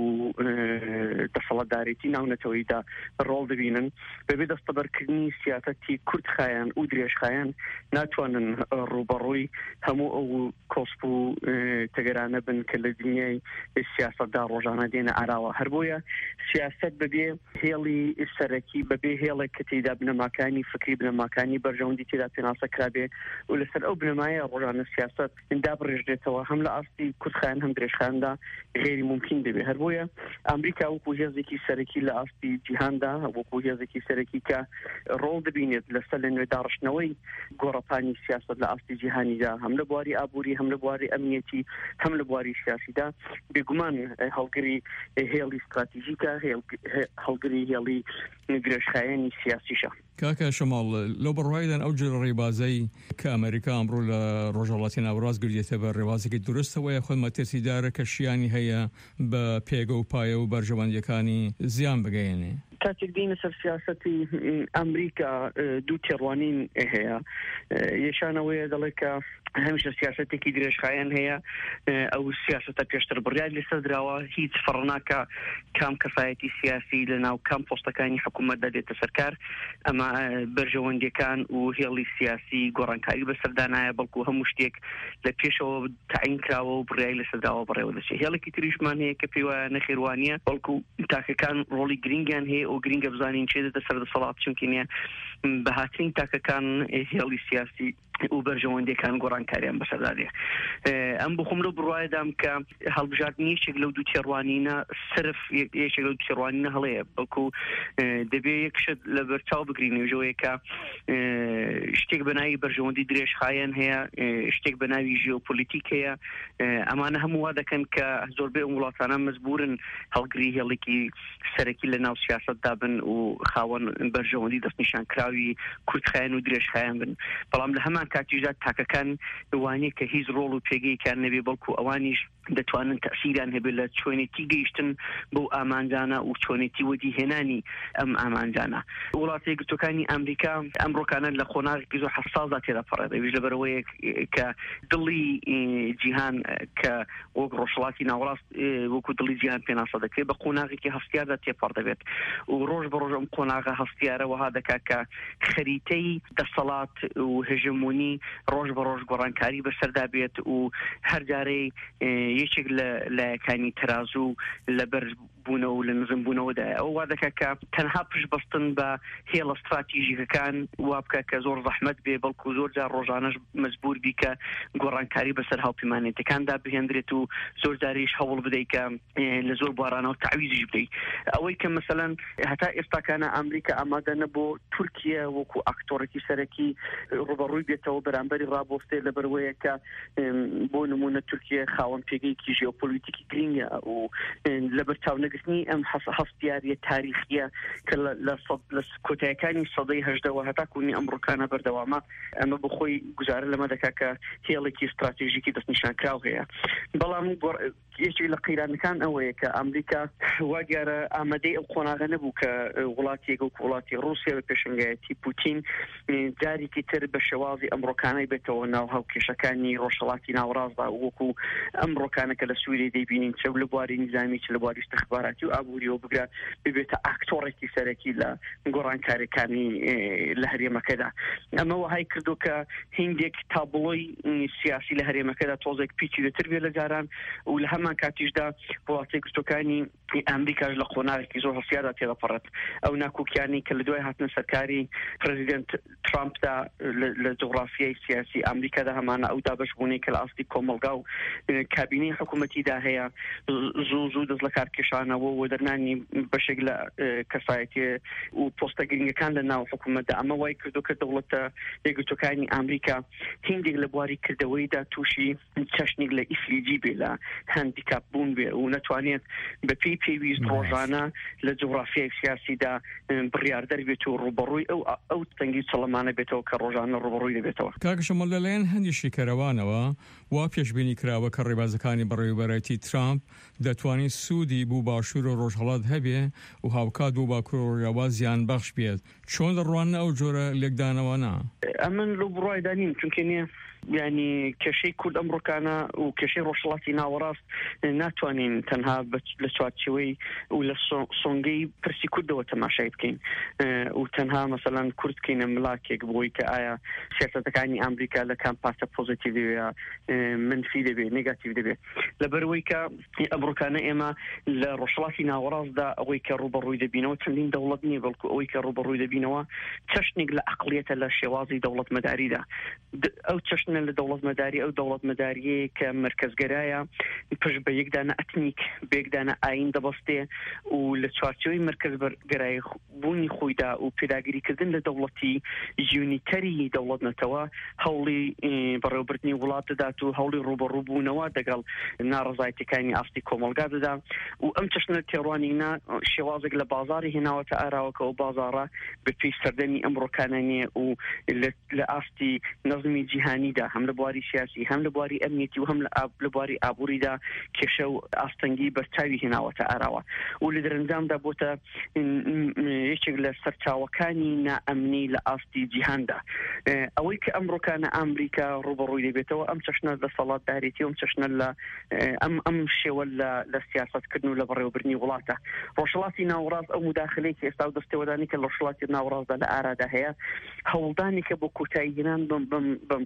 دەسەڵاتدارێتی ناونەتەوەیدا ڕۆڵ دەبینن بەبێ دەستەبەرکردنی سیاسەتی کورتخایەن و درێژخایەن ناتوانن ڕوبەڕووی هەموو ئەو کۆسپ و تەگەرانە بن کە لە دنیای سیاسەتدا ڕۆژانە دێنە ئاراوە. هەر بۆیە سیاست بەبێ هێڵی سەرەکی بەبێ هێڵێک کە تێیدا بنەماکانی فکری بنەماکانی بەرژەوەندی تێدا پێناسە کرابێ و لەسەر ئەو بنەمایە ڕۆژانە سیاست دابڕێژرێتەوە هەم لە ئاستی کورتخایەن هەم درێژخایەندا غێری ممکن دەبێ. هەر بۆیە ئەمریکا وەکو هێزێکی سەرەکی لە ئاستی جیهاندا وەکو هێزێکی سەرەکی کە ڕۆڵ دەبینێت لەسەر لە نوێداڕشتنەوەی گۆڕەپانی سیاست لە ئاستی جیهانیدا هەم لە بواری ئابووری هەم لە بواری ئەمنیەتی هەم لە بواری سیاسیدا بێگومان هەڵگری هێڵی استراتیژیکە هەڵگری هێڵی درێژخایەنی سیاسیشە. کاکە شەماڵ لەو بەڕوایدان ئەو جۆرە ڕێبازەی کە ئەمریکا ئەمڕۆ لە ڕۆژهەڵاتی ناوەڕاست گردێتە بە ڕێبازێکی درستەوە یا خۆی مەترسیدارە کە شیانی هەیە بە پێگە و پایە و بەرژەوەندیەکانی زیان بگەێنێ؟ کاتێک دینە سەر سیاسەتی ئەمریکا دوو تێڕوانین هەیە. یەشانەوەیە دەڵێ کە هەمیشە سیاسەتێکی درێژخایەن هەیە ئەو سیاسەتە پێشتر بڕیار لەسەر دراوە هیچ فڕناکە کام کەفایەتی سیاسی لە ناو کام پۆستەکانی حکوومەتدا دێتە سەرکار ئەمە بەرژەوەندیەکان و هێڵی سیاسی گۆڕانکاری بەسەردانایە بەڵکو هەموو شتێک لە پێشەوە تعین کراوە و بڕیار لەسەر دراوە بڕێوە دەچێت. هێڵێکی تریشمان هەیە کە پێی وایە نەخێوانیە بەڵکو تاکەکان ڕۆڵی گرنگیان هەیە و گرنگە بزانین چێ دێتە سەر دەسەڵات چونکە بەهاترین تاکەکان هێڵی سیاسی و بەرژەوەندەکان گۆڕانکاریان بەسەردادێ ئەم بخۆم لەو بڕواایدام کە هەڵبژاردننی یەکێک لەو دوو تێڕوانینە صرف یەکێک لەو تێڕوانینە هەڵەیە بەڵکو دەبێت یەکشت لە بەرچاو بگرینەوە ژەوەیەکە شتێک بەناوی بەرژەوەندی درێژخایەن هەیە شتێک بەناوی ژیۆپۆلیتیک هەیە ئەمانە هەموو وا دەکەن کە زۆربەی وڵاتانە مەجبورن هەڵگری هێڵێکی سەرەکی لە ناو سیاسەتدا بن و خاوەن بەرژەوەندی دەستنیشانکراوی کورتخایەن و درێژخایەن بن بەڵام لە هەمان کاتیژدا تاکەکان وانەیە کە هیچ ڕۆڵ و پێگەیەکیان نەبێ بەڵکو ئەوانیش دەتوانن تەسیران هەبێت لە چۆنێتی گەیشتن بۆ ئامانجانە و چۆنێتی وەدی هێنانی ئەم ئامانجانە وڵاتی یەکگرتووەکانی ئەمریکا ئەمڕۆکانە لە خۆناغێکی زۆر حەساسا تێدا پەڕێت دەبێت لەبەرەوەی کە دڵی جیهان کە وەک ڕۆژهەڵاتی ناوەڕاست وەکو دڵی جیهان پێناسە دەکرێت بە قۆناغێکی هەستیاردا تێپەڕ دەبێت و ڕۆژ بە ڕۆژ ئەم قۆناغە هەستیارە وەها دەکات کە خەریتەی دەسەڵات و هژمونی ڕۆژ بە ڕۆژ گۆڕانکاری بەسەردا بێت و هەر جارەی یەکێک لە لایەکانی تەرازوو لەبەر بوونەوە و لە نزم بوونەوەدا ئەو وا دەکات کە تەنها پشت بەستن بە هێڵە استراتیژیکەکان وا بکە کە زۆر زەحمەت بێ بەڵکو زۆر جار ڕۆژانەش مەجبور بی کە گۆڕانکاری بەسەر هاوپەیمانێتەکاندا بهێنرێت و زۆر جاریش هەوڵ بدەیت کە لە زۆر بوارانەوە تعویزیش بدەیت ئەوەی کە مەسەلەن هەتا ئێستاکانە ئەمریکا ئامادە نەبوو تورکیا وەکو ئاکتۆرێکی سەرەکی ڕوبەڕووی بێتەوە بەرامبەری ڕابۆستێ لەبەرەوەیە کە بۆ نمونە تورکیا خاوەن پێگەیەکی ژیۆپۆلیتیکی گرنگە و لەبەر چاونەگرتنی ئەم هەستیاریە تاریخیە کە لە کۆتاییەکانی سەدەی هەژدەوە هەتا کوونی ئەمڕۆکانە بەردەوامە ئەمە بخۆی گوزارە لەمە دەکات کە هێڵێکی استراتیژیکی دەستنیشانکراو هەیە بەڵام یەکێک لە قەیرانەکان ئەوەیە کە ئەمریکا وا دیارە ئامادەی ئەو قۆناغە نەبوو کە وڵاتێک و وڵاتی ڕوسیا بە پێشنگایەتی پوتین جارێکی تر بە شێوازی ئەمڕۆکانەی بێتەوە ناو هاوکێشەکانی ڕۆژهەڵاتی ناوەڕاستدا وەکو ئەمڕۆکانە کە لە سووریە دەیبینین چ لە بواری نظامی چ لە بواری استخباراتی و ئابووریەوە بگرات ببێتە ئاکتۆڕێکی سەرەکی لە گۆڕانکاریەکانی لە هەرێمەکەدا ئەمە وهای کردو کە هندێک تابڵۆی سیاسی لە هەرێمەکەدا تۆزێک پیچیدەتر بێ لە جاران و لە هەمان کاتیشدا وڵاتی یەکگرتووەکانی ئەمریکاش لە قۆناغێکی زۆر هەستیاردا تێدەپەڕێت ئەو ناکۆکیانی کە لە دوای هاتنە سەرکاری پرەزیدنت ترامپدا لە جوغرافیای سیاسی ئەمریکادا هەمانە ئەو دابەشبوونەی کە لە ئاستی کۆمەلگا و کابینەی حکوومەتیدا هەیە زوو دەست لە کارکێشانەوە و دەرنانی بەشێک لە کەسایەتی و پۆستە گرنگەکان لە ناو حکوومەتدا ئەمە وای کردو کە دەوڵەتە یەکگرتووەکانی ئەمریکا هندێک لە بواری کردەوەیدا تووشی چەشنێک لە ئیفلیجی بێ لە هەندیکاپ بوون بێ و نەتوانێت بەپێی پێویست ڕۆژانە لە جوغرافیای سیاسیدا بڕیاردەر بێت و ڕوبەڕووی ئەو تەنگی چڵەمانە بێتەوە کە ڕۆژانە ڕوبەڕووی دەبێتەوە کاکەشەمەڵ لەلایەن هەندێکی کەرەوانەوە وا پێشبینی کراوە کە ڕێبازەکانی بەڕێوەبەرەتی ترامپ دەتوانێت سوودی بوو باشوور و ڕۆژهەڵات هەبێ و هاوکات بوو باکوڕەوە زیان بەخش بێت چۆن دەڕوانە ئەو جۆرە لێکدانەوەنا ئەمن لەو بڕوایدا نیم چونکە نییە ینی کێشەی کورد ئەمڕۆکانە و کێشەی ڕۆژهەڵاتی ناوەڕاست ناتوانین تەنها لە چوارچێوەی و لە سۆنگەی پرسی کوردەوە تەماشای بکەین و تەنها مەسەلەن کورد بکەینە مڵاکێک بۆی کە ئایا سیاسەتەکانی ئەمریکا لە کام پارتە پۆزیتیڤ دەبێت منفی دەبێت نێگاتیڤ دەبێت لەبەرەوەی کە ئەمڕۆکانە ئێمە لە ڕۆژهەڵاتی ناوەڕاستدا ئەوەی کە ڕوبەڕووی دەبینەوە چەندین دەوڵەت نییە بەڵکو ئەوەی کە ڕوبەڕووی دەبینەوە چەشنێک لە عەقڵیەتە لە شێوازی دەوڵەتمەداریدا ئەو چەشنە لە دەوڵەتمەداری ئەو دەوڵەتمەداریەیە کە مرکزگەرایە پشت بە یەکدانە ئەتنیک بێکدانە ئاین دەبەستێ و لە چوارچێوەی مرکزگەرایی بوونی خۆیدا و پێداگیریکردن لە دەوڵەتی یونیتەری دەوڵەتنەتەوە هەوڵی بەڕێوەبردننی وڵات دەدات و هەوڵی ڕوبەڕوو بوونەوە دەگەڵ ناڕزایەتەکانی ئاستی کۆمەلگا دەدا و ئەم چەشنە تێڕوانینە شێوازێک لە بازاری هێناوەتە ئاراوەکە و بازاڕە بەپێی سەردەمی ئەمڕۆکانە نیە و لە ئاستی نەظمی جیهانیدا هەم لە بواری سیاسی هەم لە بواری ئەمنیەتی و هەم لە بواری ئابووریدا کێشە و ئاستەنگی بەرچاوی هێناوەتە ئاراوە و لە دەرەنجامدا بۆتە یەکێک لە سەرچاوەکانی نائەمنی لە ئاستی جیهاندا ئەوەی کە ئەمڕۆکانە ئەمریکا ڕوبەڕووی دەبێتەوە ئەم چەشنە لە سەڵاتدارێتی و ئەم چەشنە لە ئەم شێوە لە سیاسەتکردن و لە بەڕێوەبردننی وڵاتە ڕۆژهەڵاتی ناوەڕاست ئەو مداخلەیەکی ئێستا و دەستێوەدانی کە لە ڕۆژهەڵاتی ناوەڕاستدا لە ئارادا هەیە هەوڵدانی کە بۆ کۆتاییهێنان بەم قۆناغە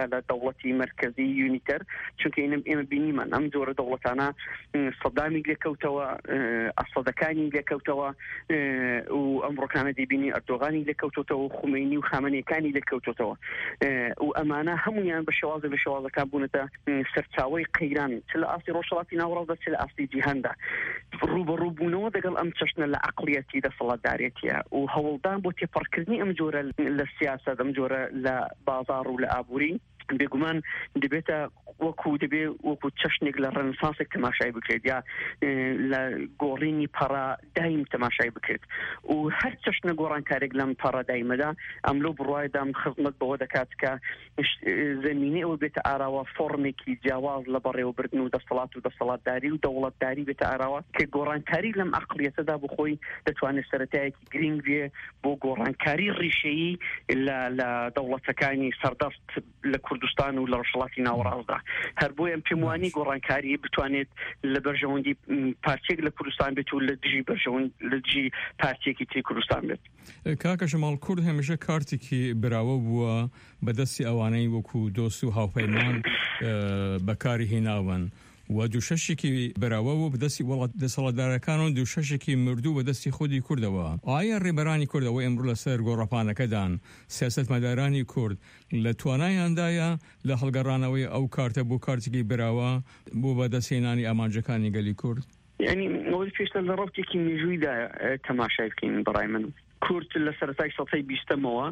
تێگەیشتنەکە لە دەوڵەتی مرکزی یونیتەر چونکە ئێمە بینیمان ئەم جۆرە دەوڵەتانە سەدامی لێکەوتەوە ئەسەدەکانی لێکەوتەوە و ئەمڕۆکانە دەبینی ئەردۆغانی لێکەوتەوە و خومینی و خامنەیەکانی لێکەوتەوە و ئەمانە هەمویان بە شێوازەکان بوونەتە سەرچاوەی قەیران چ لە ئاستی ڕۆژهەڵاتی ناوەڕاستدا چ لە ئاستی جیهاندا ڕوبەڕووبوونەوە دەگەڵ ئەم چەشنە لە عەقڵیەتی دەسەڵاتدارێتیە و هەوڵدان بۆ تێپەڕکردنی ئەم جۆرە لە سیاسەت ئەم جۆرە لە بازاڕ و لە ئابووری بێگومان دەبێتە وەکو چەشنێک لە ڕەنسانسێک تەماشای بکرێت یا لە گۆڕینی پەڕا دایم تەماشای بکرێت و هەر چەشنە گۆڕانکارێک لەم پەڕا دایمەدا ئەم لەو بڕوایدا خزمەت بەوە دەکات کە زەمینەی ئەوە بێتە ئاراوە فۆرمێکی جیاواز لە بەڕێوەبردن و دەسەڵات و دەسەڵاتداری و دەوڵەتداری بێتە ئاراوە کە گۆڕانکاری لەم عەقڵیەتەدا بخۆی دەتوانێت سەرەتایەکی گرنگ بێ بۆ گۆڕانکاری ڕیشەیی لە دەوڵەتەکانی سەردەست لە کوردستان و لە ڕۆژهەڵاتی ناوەڕاستدا هەر بۆ ئەم پێم وانی گۆڕانکاری بتوانێت لە بەرژەوەندی پارچێک لە کوردستان بێت و لە دژی پارچێکی تری کوردستان بێت. کاکە ژەماڵ کورد هەمیشە کارتێکی براوە بووە بەدەستی ئەوانەی وەکو دۆست و هاوپەیمان بەکاری هێناون و دووشەشێکی بەراوە و بەدەستی وڵات دەسەڵاتدارەکان و دووشەشێکی مردوو بەدەستی خودی کوردەوە. ئایا ڕێبەرانی کوردەوە ئەمڕۆ لەسەر گۆڕەپانەکەدان سیاسەتمەدارانی کورد لە توانایاندایە لە هەڵگەڕانەوەی ئەو کارتە بۆ کارتێکی بەراوە بۆ بەدەستهێنانی ئامانجەکانی گەلی کورد؟ یعنی ئەوە پێشتر لە ڕۆکێکی مێژوویدا تەماشای بکەین بەڕای من. کورد لە سەرەتای سەدەی 20ەمەوە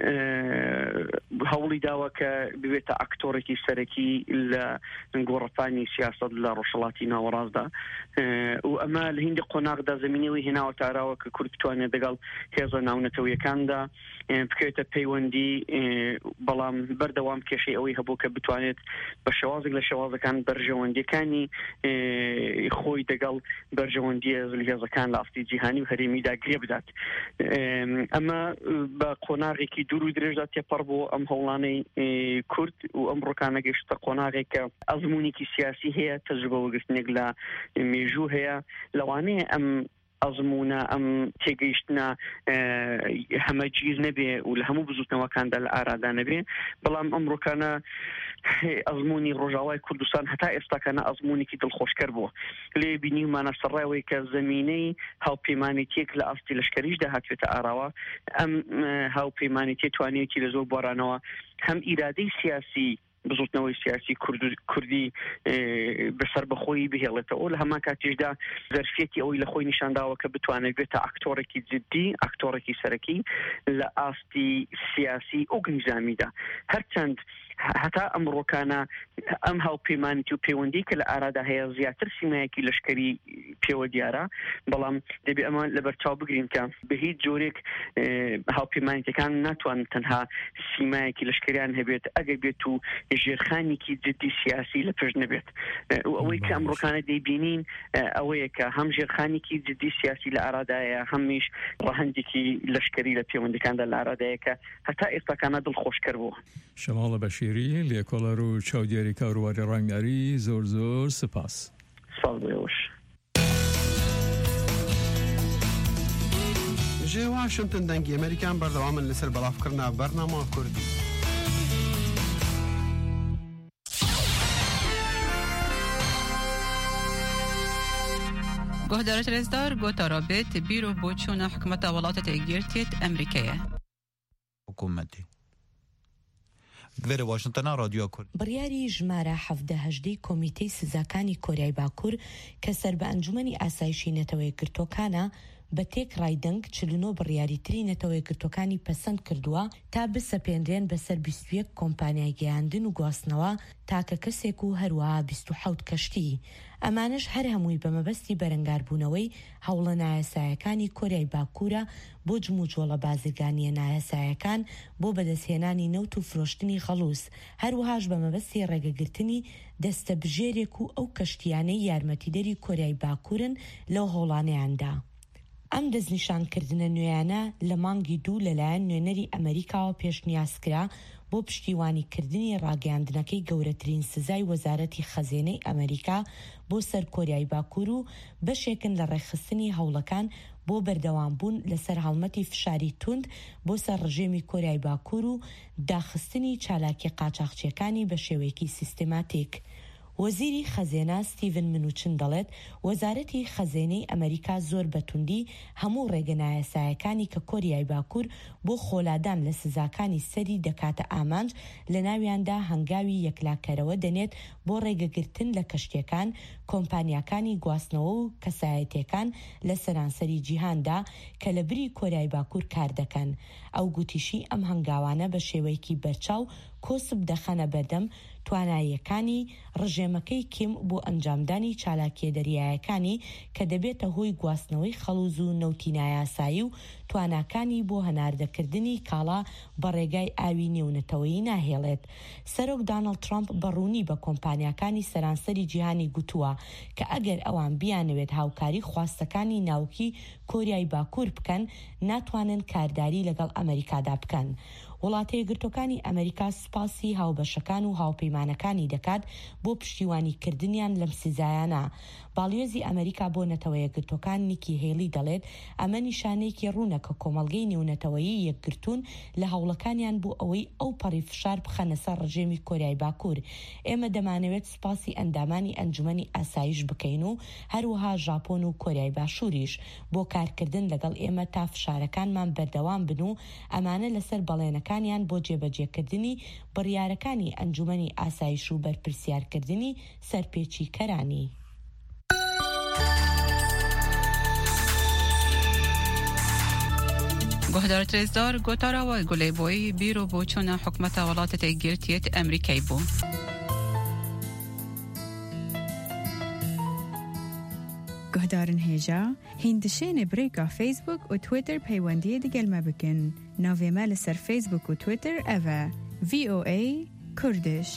هەوڵی داوە کە ببێتە ئاکتۆرێکی سەرەکی لە گۆڕەپانی سیاسەت لە ڕۆژهەڵاتی ناوەڕاستدا و ئەمە لە هیندی قۆناغدا زمینەوەی هێناوە تاراوە کە کورد بتوانێت دەگەڵ هێزە ناونەتەوەیەکاندا بکەوێتە پەیوەندی بەڵام بەردەوام کێشەی ئەوەی هەبوو کە بتوانێت بە شێوازێک لە شێوازەکان بەرژەوەندیەکانی خۆی دەگەڵ بەرژەوەندی هێزەکان لە ئاستی جیهانی و هەرێمیدا گرێ بدات. ئەمە بە قۆناغێکی دوور و درێژدا تێپەڕ بۆ ئەم هەوڵانەی کورد و ئەم ڕۆکانە گەشتە قۆناغێک کە ئەزمونێکی سیاسی هەیە تەجربە وەرگرتنێک لە مێژوو هەیە لەوانەیە ئەم ئەزمونە ئەم تێگەیشتنە هەمەگیر نەبێ و لە هەموو بزوتنەوەکاندا لە ئارادا نەبێ بەڵام ئەم ڕۆکانە ئەزمونی ڕۆژاوای کوردستان هەتا ئێستاکانە ئەزمونێکی دڵخۆشکەر بووە لێ بینیمانە سەرڕایەوەی کە زەمینەی هاوپەیمانێتیەک لە ئاستی لەشکەریشدا هاتوێتە ئاراوە ئەم هاوپەیمانێتی توانێتی لە زۆر بۆرانەوە هەم ئیرادەی سیاسی بزوتنەوەی سیاسی کوردی بەسەر بەخۆی بهێڵێتەوە لە هەمان کاتیشدا زەرفێتی ئەوەی لە خۆی نیشانداوە کە بتوانێت بێتە ئاکتۆرێکی جدی ئاکتۆرێکی سەرەکی لە ئاستی سیاسی و گنجامیدا هەرچەند هەتا ئەم ڕۆکانە ئەم هاوپەیمانیتی و پەیوەندی کە لە ئارادا هەیە زیاتر سیمایەکی لەشکەری پێوە دیارە بەڵام دەبێت ئەمە لەبەرچاو بگرین کە بە هیچ جۆرێک هاوپەیمانیتەکان ناتوان تەنها سیمایەکی لەشکریان هەبێت ئەگەر بێت و ژێرخانێکی جدی سیاسی لە پێش نەبێت و ئەوەی کە ئەم ڕۆکانە دەیبینین ئەوەیە کە هەم ژێرخانێکی جدی سیاسی لە ئارادایە هەمیش ڕەهەندێکی لەشکری لە پەیوەندەکاندا لە ئارادایە کە هەتا ئێستاکانە دڵخۆشکەر بووە. شەماڵە بەشیری لێکۆڵەر و چاودێری کاروباری ڕنگاری زۆر زۆر سپاس. ساڵ بێوش. ژێ واشنتن دەنگی ئەمریکان بەردەوامن لەسەر بەڵافکردنا بەرنامە کوردی. گهدارت رزدار گوتا رابط بیرو بوچون حکومت ولاتت اگیرتیت امریکیه حکومتی دوێرە واشنتنە رادیۆ کورد بڕیاری ژمارە 17 کۆمیتەی سزاکانی کۆریای باکوور کە سەر بە ئەنجومەنی ئاسایشی نەتەوەی گرتوەکانە بە تێک ڕایدەنگ 49 بڕیاریتری نەتەوەی گرتوەکانی پەسەند کردووە تا بسەپێنرێن بەسەر 21 کۆمپانیای گەیاندن و گواستنەوە تاکە کەسێک و هەروەها 27 کەشتی ئەمانش هەر هەمووی بە مەبەستی بەرەنگاربوونەوەی هەوڵە نایاسایەکانی کۆریای باکوورە بۆ جموجۆڵە بازرگانیە نایاسایەکان بۆ بەدەستهێنانی نەوت و فرۆشتنی خەڵووس هەروەهاش بە مەبەستی ڕێگەگرتنی دەستە بژێرێک و ئەو کەشتیانەی یارمەتیدەری کۆریای باکوورن لەو هەوڵانەیاندا. ئەم دەستنیشانکردنە نوێیانە لە مانگی 2 لەلایەن نوێنەری ئەمریکاوە پێشنیازکرا بۆ پشتیوانیکردنی ڕاگەاندنەکەی گەورەترین سزای وەزارەتی خەزینەی ئەمریکا بۆ سەر کۆریای باکوور و بەشێکن لە ڕێکخستنی هەوڵەکان بۆ بەردەوامبوون لەسەر هەڵمەتی فشاری توند بۆ سەر ڕژێمی کۆریای باکوور و داخستنی چالاکی قاچاقچیەکانی بە شێوەیەکی سیستماتیک. وەزیری خەزێنە ستیڤن منوچن دەڵێت وەزارەتی خەزێنەی ئەمریکا زۆر بەتوندی هەموو ڕێگەنایەسایەکانی کە کۆریای باکوور بۆ خۆلادان لە سزاکانی سەری دەکاتە ئامانج لە ناویاندا هەنگاوی یەکلاکەرەوە دەنێت بۆ ڕێگەگرتن لە کەشتیەکان، کۆمپانیاکانی گواستنەوە و کەسایەتیەکان لە سەرانسەری جیهاندا کە لە بری کۆریای باکوور کار دەکەن. ئەو گوتیشی ئەم هەنگاوانە بە شێوەیەکی بەرچاو کۆسب دەخەنە بەردەم تواناییەکانی ڕژێمەکەی کیم بۆ ئەنجامدانی چالاکیە دەریایەکانی کە دەبێتە هۆی گواستنەوەی خەڵوز و نەوتی نایاسایی و تواناکانی بۆ هەناردەکردنی کاڵا بە ڕێگای ئاوی نێونەتەوەیی ناهێڵێت. سەرۆک دانەڵد ترامپ بەڕوونی بە کۆمپانیاکانی سەرانسەری جیهانی گوتووە کە ئەگەر ئەوان بیانەوێت هاوکاری خواستەکانی ناوکی کۆریای باکوور بکەن ناتوانن کارداری لەگەڵ ئەمریکادا بکەن. وڵاتە یەکگرتووەکانی ئەمریکا سپاسی هاوبەشەکان و هاوپەیمانەکانی دەکات بۆ پشتیوانیکردنیان لەم سزایانە. باڵیۆزی ئەمریکا بۆ نەتەوە یەکگرتووەکان نیکی هێلی دەڵێت ئەمە نیشانەیەکی ڕوونە کە کۆمەڵگەی نێونەتەوەیی یەکگرتوون لە هەوڵەکانیان بۆ ئەوەی ئەو پەڕی فشار بخەنە سەر ڕژێمی کۆریای باکوور. ئێمە دەمانەوێت سپاسی ئەندامانی ئەنجومەنی ئاسایش بکەین و هەروەها ژاپۆن و کۆریای باشووریش بۆ کارکردن لەگەڵ ئێمە تا فشارەکانمان بەردەوام بن و ئەمانە لەسەر بەڵێنەکانیان بۆ جێبەجێکردنی بڕیارەکانی ئەنجومەنی ئاسایش و بەرپرسیارکردنی سەرپێچی کەرانی. گهدار ترزدار گوتارا و گلی بوی بیرو بوچون حکمت ولات تگیرتیت امریکایی بو. گهدارن هیجا هندشین بریکا فیسبوک و تویتر پیوندی دیگل مبکن. ناوی مال سر فیسبوک و تویتر اوه VOA کردش.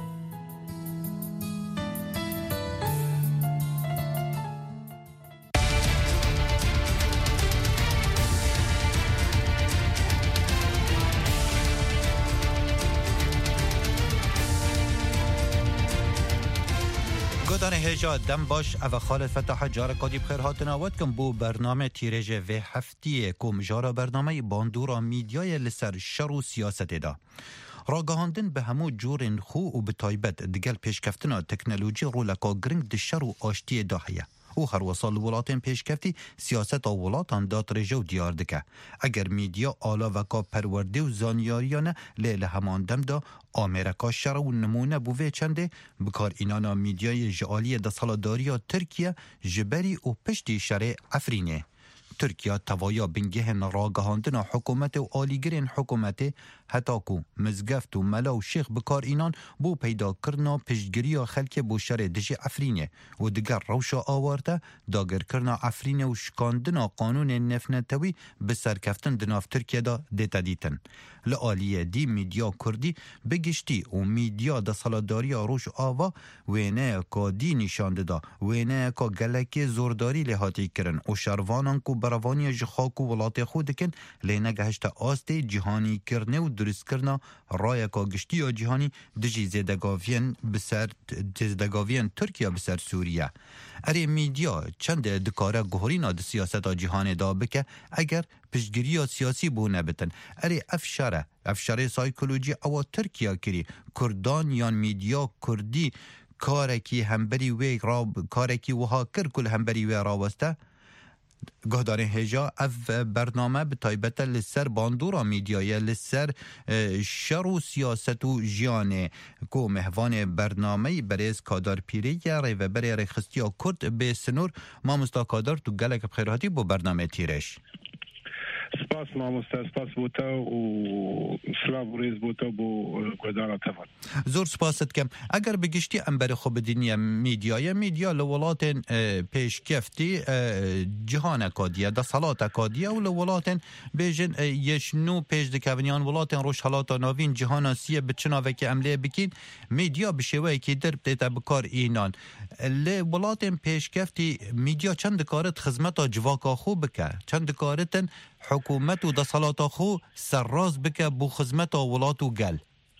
گودان هجا دم باش او خالد فتح جار کادی بخیر هاتن آواد کن بو برنامه تیرژه و هفتیه کم جارا برنامه باندورا میدیای لسر شر و سیاست دا راگهاندن به همو جورن خو و به تایبت دگل پیشکفتنا تکنولوژی رو لکا گرنگ دشر و آشتی داهیه او هر وصال ولاتن پیشکفتی سیاست و ولاتان دات رجو دیار دکه اگر میدیا آلا وکا پرورده و زانیاریانه لیل هماندم دا آمریکا شر و نمونه بوه چنده بکار اینانا میدیای جعالی دا سالاداریا ترکیه جبری و پشتی شر افرینه ترکیه توایا بنگهن راگهاندن حکومت و آلیگرین حکومت حتی کو مزگفت و ملا و شیخ بکار اینان بو پیدا کرنا پشتگیری خلک بو شر دجی افرینه و دگر روشا آورده داگر کرنا افرینه و شکاندن قانون نفنتوی بسرکفتن دناف ترکیه دا دیتا دیتن لآلیه دی میدیا کردی بگشتی و میدیا دا سالاداریا روش آوا وینه که دی نشانده دا وینه که گلک زورداری لحاتی کرن و شروانان که بروانی جخاک و ولات خود کن لینه گهشت آست جهانی کرنه و درست کرنا رای که گشتی یا جهانی دجی زیدگاوین ترکیه بسر سوریه اره میدیا چند دکاره گهورین دا سیاست جهان دا بکه اگر پشتگیری سیاسی بو نبتن اره افشاره سایکولوژی او ترکیه کری کردان یا میدیا کردی کارکی همبری وی کارکی وها کر کل همبری وی راوسته گهدار هجا اف برنامه به تایبت لسر باندورا میدیای لسر شر و سیاست و جیانه کو مهوان برنامه بریز کادار پیری ری و بری رخستی کرد به سنور ما مستاکادار تو گلک بخیراتی با برنامه تیرش سپاس مامۆستا سپاس بۆتە و سلااو و ڕێز بۆتە بۆ گۆدانەتەوە زۆر سپاست کەم ئەگەر بگشتی ئەمبەر خۆ بدینیە میدیا لە وڵاتێن پێشکەفتی جیهانەکە دیە دەسەڵاتەکە دیە و لە وڵاتێن بێژن یەشنو پێش دەکەونیان وڵاتێن ڕۆژهەڵاتە ناوین جیهاناسیە بچناوێکی ئەم لێ بکەین میدیا بشێوەیەکی دەربێتە بکار ئینان لێ وڵاتێن پێشکەفتی میدیا چەند دەکارێت خزمەتە جڤاکە خۆ بکە چەند دەکارێتن حکومت و دەسەڵاتە خۆ سەرڕاست بکە بۆ خزمەتە وڵات و گەل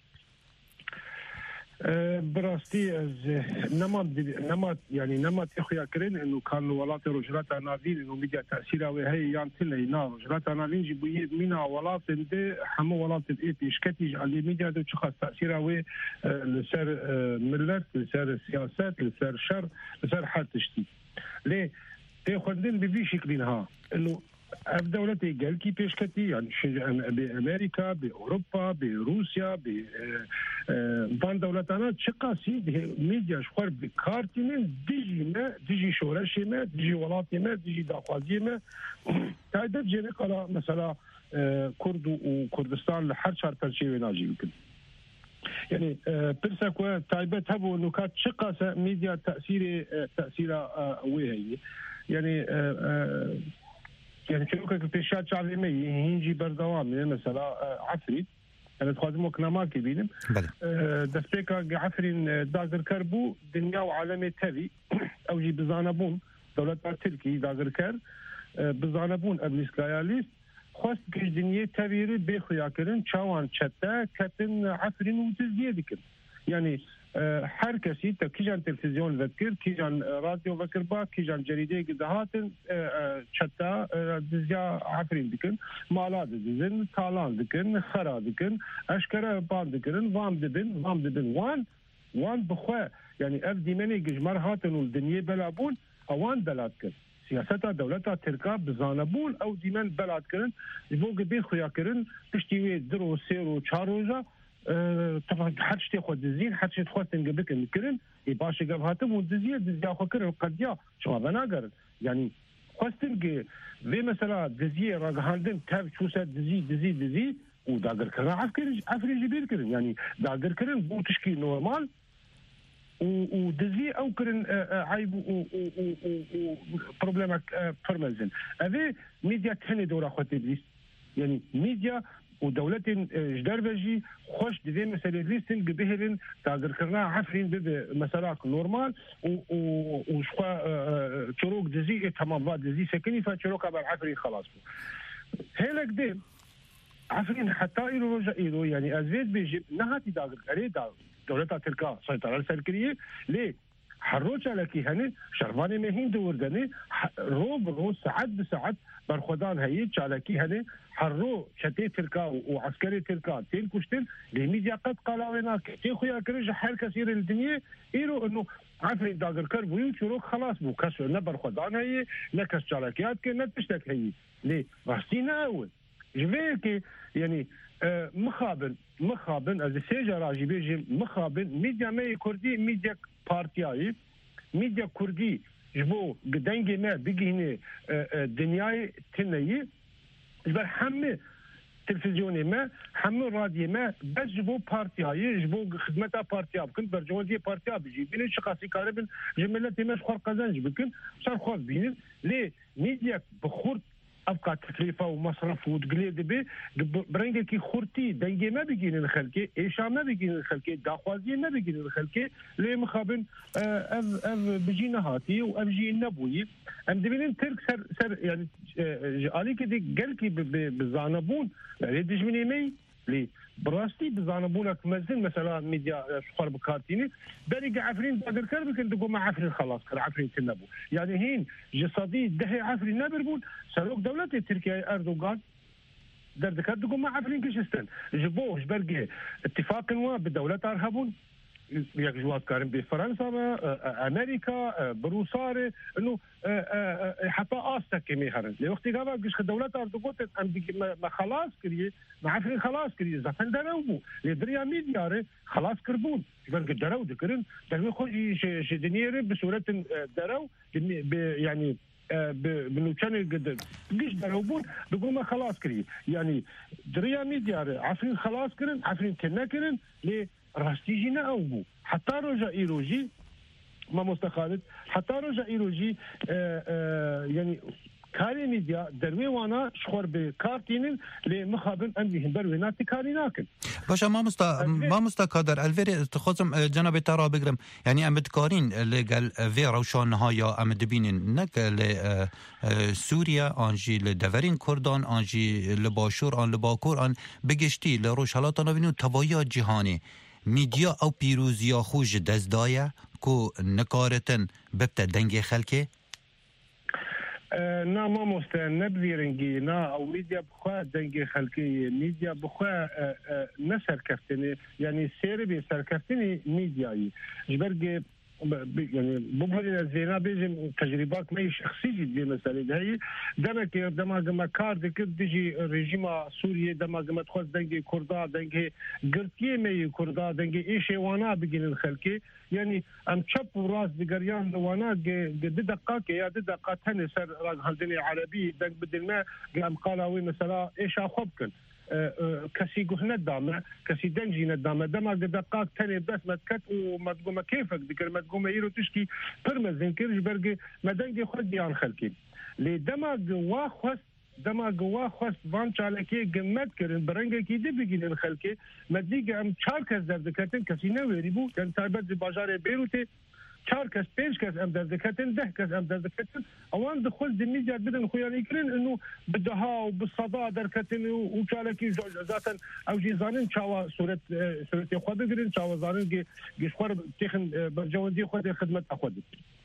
براستی از نماد يعني نماد اخويا كرين انه كان ولات رجلات نافين انه ميديا تاثير وهي يانتل نا رجلات نافين جيبوا مينا ولات دي حمو ولات اي بيشكتي على ميديا دو تشخص تاثير وهي لسر ملت لسر سياسات لسر شر لسر حال تشتي ليه تاخذين بفي شكلها انه دولتي قال كي بيشكتي يعني بامريكا باوروبا بروسيا بان دولتنا تشقاسي ميديا شخور بكارتين ديجي شورشي ما ديجي ولاتي ما ديجي داخوازي ما تعدد جيني قال مثلا كرد وكردستان لحد شهر ترشيوي ناجي يمكن يعني برسكوا تعبت هبو نكات شقاسة ميديا تأثيرها وهي يعني يعني شنو كتشات شعبي مي هيجي بردوام مثلا عفريت انا تخازم وكنما كبينم دسبيكا عفرين داغر كربو دنيا وعالمي تبي او جي بزانبون دولة تركي داغر كر بزانبون ابليس لاياليس خواست كي دنيا تبيري بخويا كرن چاوان چتا كتن عفرين وتزيه دكن يعني هر کسی تا کیجان تلویزیون وکر کیجان رادیو وکر با کیجان جریده گدهاتن چتا دزیا عفرین دکن مالا دزن تالان دکن خرا دکن اشکره بان دکن وام دبن وان بخوا يعني اف ديماني جمر هاتن الدنيا بلابون اوان بلاد كر سياستا دولتا تركا بزانبون او ديمان بلاد كرن يبوغ بين خويا كرن تشتي درو سيرو چاروجا طبعا حد شتي خو دزين حد شتي خو تنقبك الكرن يباش قبهاتم ودزيه دزيا خو كرن قد يا شو بناقر يعني خواستنقي في مثلا دزيه راغهاندن تاب شوسه دزي وداقر كرن عفري جبير كرن يعني داقر كرن بو تشكي نورمال ودزي او كرن عيب و بروبلمك فرمزن هذه ميديا تهني دورا خوتي بليس يعني ميديا ودولة جدربجي خوش دي مسألة ليستن ببهرن تاجر كرنا عفرين بمسالاك نورمال وشقا شروق دزي تمام بعد دزي سكني فشروق ابا عفرين خلاص هيلك دي عفرين حتى إلو رجع إلو يعني أزيد بيجي نهاتي داجر كري دولة تركا سيطرة السلكرية ليه حروج لكي هني شرباني مهين دوردني رو ساعات بساعات برخدان هي چالکی هني حرو شتي تركا وعسكري تركا تين كشتن لميديا قد قالوا كي خويا كرج حال كثير الدنيا يرو انه عفري داغر كربو يشرو خلاص بو كسر نبر خدان هي نكس چالكيات كي نتشتك هي ليه راستينا اول جفيكي يعني مخابن از سيجا راجي بيجي مخابن ميديا مي كردي ميديا بارتياي ميديا كردي جبو قدنجي ما بيجيني دنياي تنيي جبر حمي تلفزيوني ما حمي راديو ما بس جبو بارتياي جبو خدمتا بارتيا بكن برجوزي بارتيا بيجي بين شخصي كاربن جملتي مش خور قزنج بكن صار خور بين ليه ميديا بخور ابقى تكلفه ومصرف وتقليد بي برنجه كي خورتي دنجي ما بيجين الخلكي ايشا ما بيجين الخلكي داخوازي ما بيجين الخلكي لي مخابن اف بيجينا هاتي واف جي نبوي ام دبين ترك سر يعني عليك دي قالكي بزانبون يعني دجمني مي لي براستي بزانبونك مزن مثلا ميديا شخور بكارتيني بالي عفرين داقر كربك تقول مع عفرين خلاص عفرين تنبو يعني هين جسدي دهي عفرين نبربون سلوك دولة تركيا اردوغان دردكات تقول مع عفرين كشستن جبوه جبرقي اتفاق بدولة ارهبون ياك جوات كارم بفرنسا امريكا بروساري انه حتى استا كمي هرن لوقت قابا قش دولت اردوغوت ام ما خلاص كري ما عفرين خلاص كري زفن دروبو لدريا ميديار خلاص كربون يبقى درو ذكرن درو خوجي شدنيره بصوره درو يعني بنوشان قد ليش دروبون بقول ما خلاص كري يعني دريا ميديار عفرين خلاص كرن عفرين كنا كرن ليه راستيجينا أوبو حتى رجع إيروجي ما مستخالد حتى رجع إيروجي يعني كاري ميديا دروي وانا شخور بكارتين لمخابن أمريهم بروينات كاريناكن باشا ما مستقادر الفيري تخصم جناب ترى بقرم يعني أمد كارين لقال في روشان هايا أمد بينين نك لسوريا أنجي لدفرين كردان أنجي لباشور أن لباكور أن بقشتي لروش هلاتا نبينو تبايا جهاني میدیا او پیروزیا خوش دست دایه کو نکارتن ببتا دنگ خلکه؟ نا ما مستند بزیرنگی نا او میدیا بخواه دنگ خلکی میدیا بخواه نه سرکفتنی یعنی سیر بی سرکفتنی میدیایی جبرگی يعني بمهرنا زينا بيجي تجربات ما شخصي جدي مثلا هي دمك دما كار ذكر تجي رجيم سوريا دما تخص دنجي كردا دنجي قرتيه مي كردا دنجي ايش وانا بجين الخلكي يعني ام تشب وراس دقريان وانا قد دقاك يا دقه ثاني سر هندني عربي دنج بدل ما قام قالوا مثلا ايش اخبكن كسي جهنة دامة كسي دنجي ندامة دما دقاق تاني بس ما تكت وما تقوم كيفك ذكر ما تقوم يرو تشكي برمز ذكر برجع ما دنجي خد ديان خلكي لدما جوا خس دما جوا خس وان شالكي جمد كرن برنجة كيدي بيجين الخلكي ما تيجي ام شاركز دردكتن كسي نويريبو كان تابت بازار بيروتي 4 کس 5 کس ام دردكتن 10 کس ام دردكتن اوان دخل دميجات بدن خويا يكرن انه بدها وبالصدى دركتن وشالكي ذاتا او جي زانن شاوا صورت خود بگرن شاوا زانن جشخور تخن برجوندي خود خدمت اخود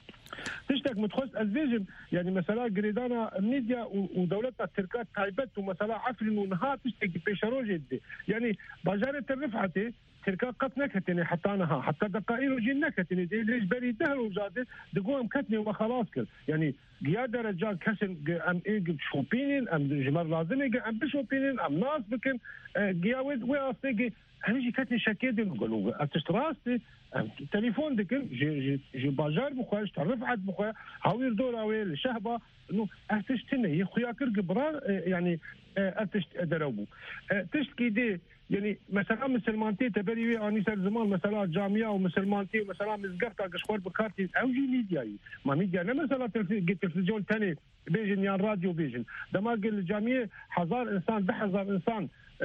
تشتك متخص الفيجن يعني مثلا قريدانا ميديا ودولتنا التركات تايبت ومثلا عفرين ونها تشتك بيشارو جدي يعني بجارة الرفعتي تركات قط نكتني حتى أنها حتى دقائق وجي نكتني ليش بري دهر وزاده دقوهم كتني وما خلاص كل يعني قيادة رجال كسن ام ايه شوبينين ام جمر لازمي ام بشوبينين ام ناس بكن قياود وياستيقي هنجي كتني شكيدي نقولوا اتشتراستي تليفون دكن جي باجار بخواش تعرفعت بخوا هاوير دوراوي الشهبة انه اتشتني يخويا كرق برا يعني اتشت دروبو تشتكي دي يعني مثلا مسلمانتي تبري اني سر زمان مثلا جامعه ومسلمانتي مثلا مزقفتا قشخور بكارتي اوجي ميدياي ما ميديا انا مثلا تلفزيون ثاني بيجن يا راديو بيجن دما قال الجامعه 1000 انسان 10000 انسان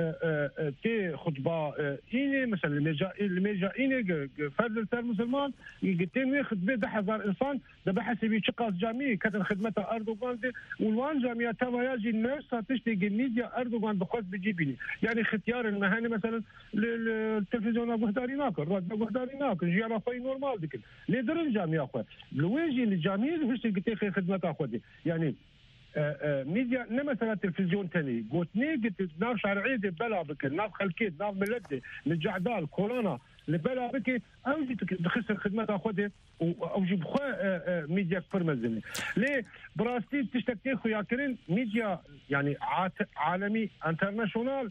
تي خطبه إني مثلا الميجا إني فرد السر مسلمان يقتين خطبه 10000 انسان ده بحسب شقاص جامعي كتن خدمتها اردوغان دي والوان جامعه تما يجي نفسها تشتغل ميديا اردوغان بخوت بيجيبني يعني اختيار المهني مثلا التلفزيون ابو هداري ناكل الراديو ابو هداري ناكل جي على خوي نورمال ديك لي در الجامعه اخو لويجي الجامعي فاش تلقى خدمتها اخو يعني ميديا مثلا تلفزيون ثاني قلتني قلت ناف شرعيه بلا بك ناف خلكيت ناف ملده للجعدال كورونا لبلا بك اوجي تخسر خدمات اخوده اوجي بخوا ميديا فرمزني ليه براستي تشتكي خويا كرين ميديا يعني عالمي انترناشونال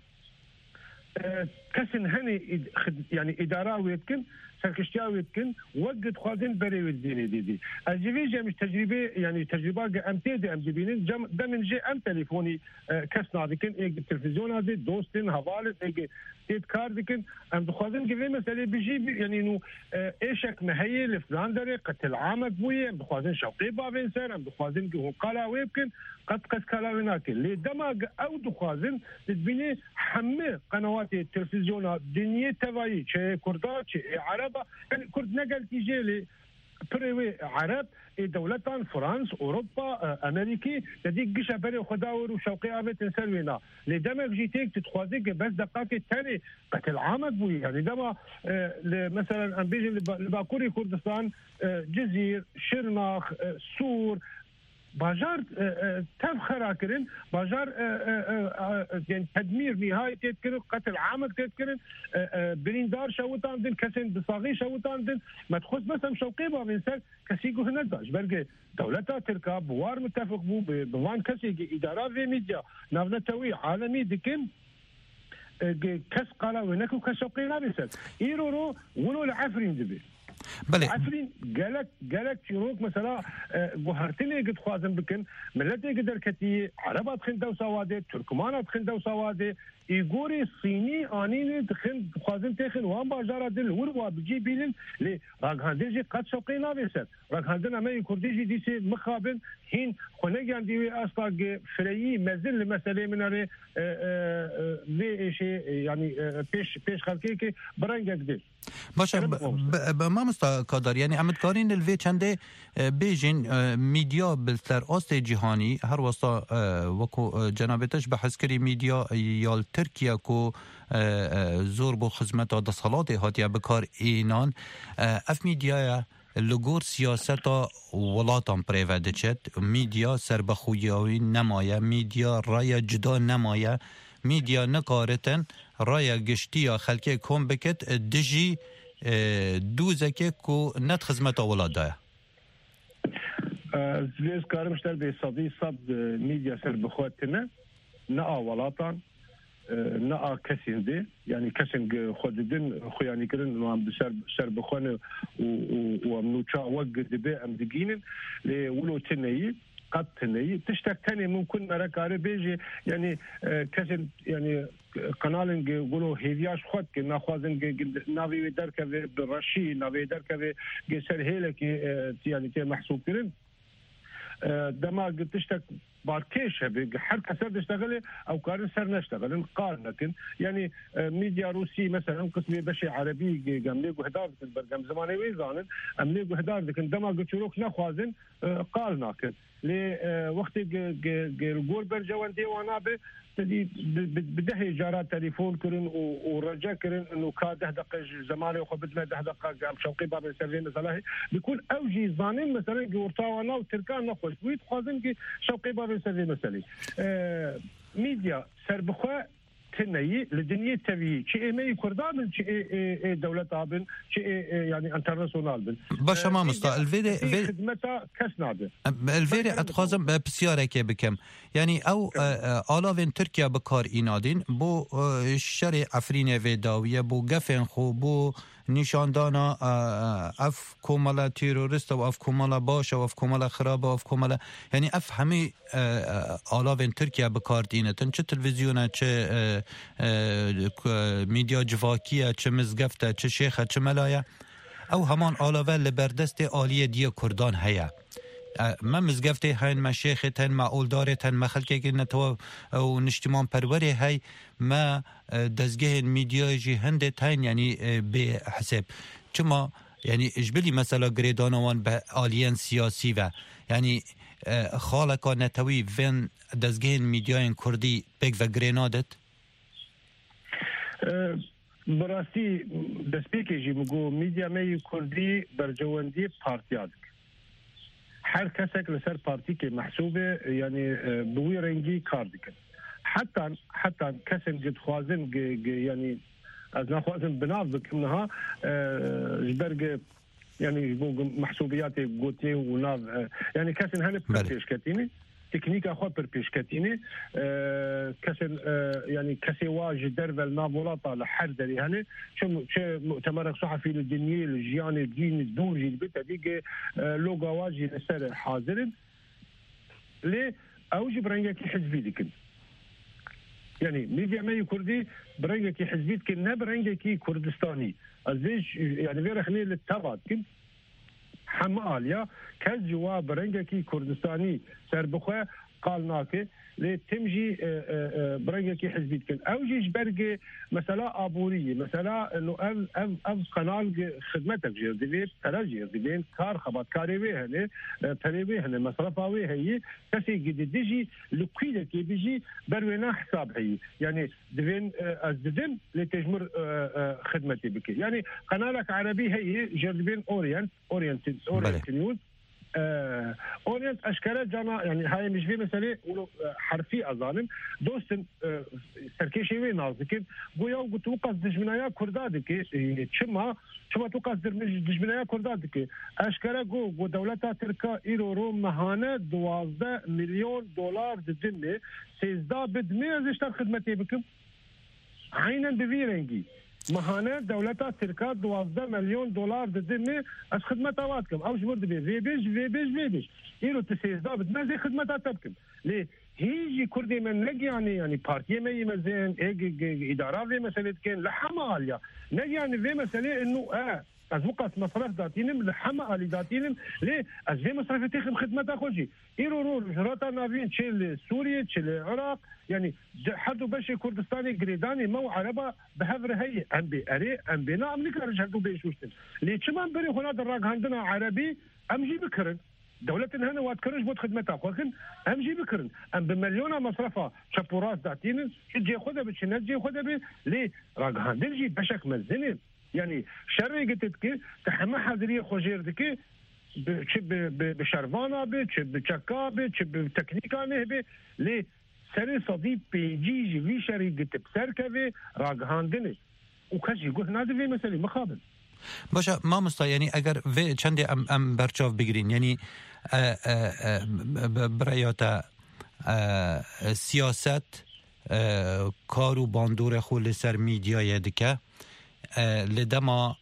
كسن هني يعني اداره ويتكن سركشتياوي يتكن وقت خوازين بري والديني دي الجيفيجا مش تجربه يعني تجربه امتيد ام جبينين ده من جي ام تليفوني كسنا ديكن التلفزيون هذه دوستين هوالد تيت كار ديكن ام خوازين جيفي مساله بيجي يعني انه ايشك مهي لفلان دري قتل عامك بويه ام خوازين شوقي بابين سر ام خوازين قالا ويبكن قد كلاويناك اللي دماغ او دخوازن تبيني حمي قنوات التلفزيون الدنيا تبعي شيء كردات شيء عرب يعني كرد نقل تيجي لي بريوي عرب دولتان فرنسا اوروبا امريكي تديك قشا بري خداور وشوقي ابي تنسلوينا لدمك جيتيك تتخوازيك بس دقائق الثاني قتل عامك بوي يعني دما مثلا ام بيجي لباكوري كردستان جزير شرناخ سور باجار تفخر كرن باجار يعني تدمير نهائي تذكر قتل عامك تذكر بريندار شوتان دين كسن بصاغي شوتان دين ما تخص بس شوقي باب انسان كسيكو هنا داش برقه دولتها تركا بوار متفق بو بوان كسي اداره في ميديا نافنتوي عالمي دكن كس قالا وينكو كشوقي لابسات ايرورو ولو العفرين دبي بله عفرين قالك شروق مثلا قهرتني قد خوازن بكن ملتي قدر كتي عربات خندو سواده تركمانات خندو سواده يقولي الصيني اني دخل خوازن تخن وان باجار دل وروا بيجي بيلن لي راغانديجي قد شوقينا بيسر راغاندنا ما كرديجي ديسي مخابن هين خنيجان دي اصلا فريي مازل مساله من ري في شيء يعني بيش خلكي برنجك دي باشا ما مامستا قدر يعني عمد كارين الفي چنده بيجين ميديا بالتر آست جهاني هر وسط وكو جنابتش بحث كري ميديا يال تركيا كو زور بو خدمت دسالات هاتيا بكار اینان اف ميديا لگور سیاستا ولاتان پریوده چد میدیا سربخویاوی نمایه میدیا رای جدا نمایه میدیا نکارتن رای گشتی خلکه کم بکت دجی دوزکه کو نت خدمت ولات دایه زلیز کارمشتر به صد میدیا سربخوتنه نه ولاتان نه کسین دی یعنی کسین خوددن خویانی کردن و هم سر بخونه و منوچا وقت به ام دقینن ولو تنهی قد تنهی تشتك تاني ممكن مركاري بيجي يعني كسن يعني قنالن يقولوا هيفياش خد كي ناخذن نافي دركه بالرشي نافي دركه جسر هيلك يعني تي محسوب كرن دماغ تشتك باركيش هر كسر تشتغل او كارن سر نشتغل قال لكن يعني ميديا روسي مثلا قسم بشي عربي قامليغو هدار برقم زماني ويزانن امليغو هدار لكن دماغ تشروك ناخذن قال لكن لوقت الجول برجوان ديوانا بده ايجارات تليفون كرن ورجا كرن انه كاده دقه زماني وخبدنا ده دقه شوقي باب السرين مثلا بيكون اوجي زانين مثلا جورتاوانا وتركان نخوش ويت خوازن شوقي باب السرين مثلا ميديا سربخوا تنهي لدنيا تبي شيء ما يكردان شيء دولة عابن شيء يعني انترناسيونال بن باش ما مستا الفيدي خدمتها كسناده الفيدي اتخازم بسياره كي بكم يعني او آلاوين تركيا بكار اینادین بو شر افرین ویداویه بو گفن خو بو نشاندانا اف کومالا تيرورست و اف کومالا باش و اف کومالا خراب و اف کومالا يعني اف همي آلاوين تركيا بكار دينتن چه تلفزيونه چه ميديا جواكيه چه مزگفته چه شيخه چه ملايه او همان آلاوه لبردست آلیه دیه کردان هيا ما مزگفته هاین ما شیخ تن ما اولدار تن ما خلقه که نتوا و نشتمان پروری های ما دزگه میدیا جی هنده تاین یعنی به حساب چما یعنی اجبلی مثلا گریدانوان به آلیان سیاسی و یعنی خالقا نتوی وین دزگه میدیای کردی بگ و گرینادت براستی دسپیکی جی مگو میدیا می کردی برجواندی پارتیاد هر کسک لسر پارتی که محسوبه یعنی بوی رنگی کار دیکن حتی کسن جد خوازن یعنی از نخوازن بناف بکنها جبرگ يعني محسوبيات قوتي وناف يعني كاسن هنا بربيش كاتيني تكنيك اخو بربيش كاتيني كاسن يعني كاسي واجد دربل نافولاطا لحر دري هنا شو مؤتمر صحفي للدنيا الجيان الدين الدورجي البيت هذيك لوغا واجي لسر حاضر ليه اوجي برنجك حزبي ديك يعني ميديا ما كردي برنجك حزبي ديك نبرنجك كردستاني ازيش يعني غير خليل التبعت كنت حماليا كالجوا برنجكي كردستاني سربخوا قالناكي لتمجي برنجكي حزبيتكن او جيش برجي مثلا ابوريه مثلا انه ام قناه خدمتك جير تراجي دين كار خبط كاري هنا تريبي هنا مصرفاوي هي كسي جديد ديجي لكيده كي بيجي بروينا حساب هي يعني دين ازدن لتجمر خدمتي بك يعني قناه عربي هي جردبين اورينت نيوز اورينت اشكال جانا يعني هاي مش في مساله حرفي اظالم دوستن سركيشي وين نازكين بويا وتوقف دجمنايا كردادك تشما توقف دجمنايا كردادك اشكال جو دولتها تركا ايرو روم مهانه 12 مليون دولار ددني سيزدا بدمي ازشتر خدمتي بكم عينا بفيرنجي مهانه دولتها تركا 12 مليون دولار ددني از خدمتها واتكم اوش برد بي بيج ايرو تسيزدا بدنا زي خدمتها تبكم ليه هيجي كردي من نجي يعني بارتيه ما يمزين اداره في مساله كان لحماليا نجي يعني في مساله انه از وقت مصرف داتینم لحما آلی داتینم لی از وی مصرف تخم خدمت خوشی ایرو رو جراتا ناوین چه سوریه چه العراق يعني حدو بشي كردستاني قريداني مو عربة بهذر هي ام بي اري ام بي نا امريكا رجعتو بيشوشتن لي كمان بري هنا دراج عندنا عربي امجي بكرن دولة هنا واتكرنش بود خدمتها ولكن امجي بكرن ام بمليون مصرفها شابورات داتين تجي خذها بتشنجي خذها ب لي راج عندنا بشك مزنين يعني شري قلت تحمى حذريه خوجيردكي بشرفانا بشكا بتكنيكا نهبه لي سری صدی پیجی وی شریک تبصر که راگهاندنه و کسی گفت نادر وی مسئله مخابل باشه ما مستایانی اگر وی چند ام برچاف بگیرین یعنی برایات سیاست کارو باندور خول سر میدیای دکه لدما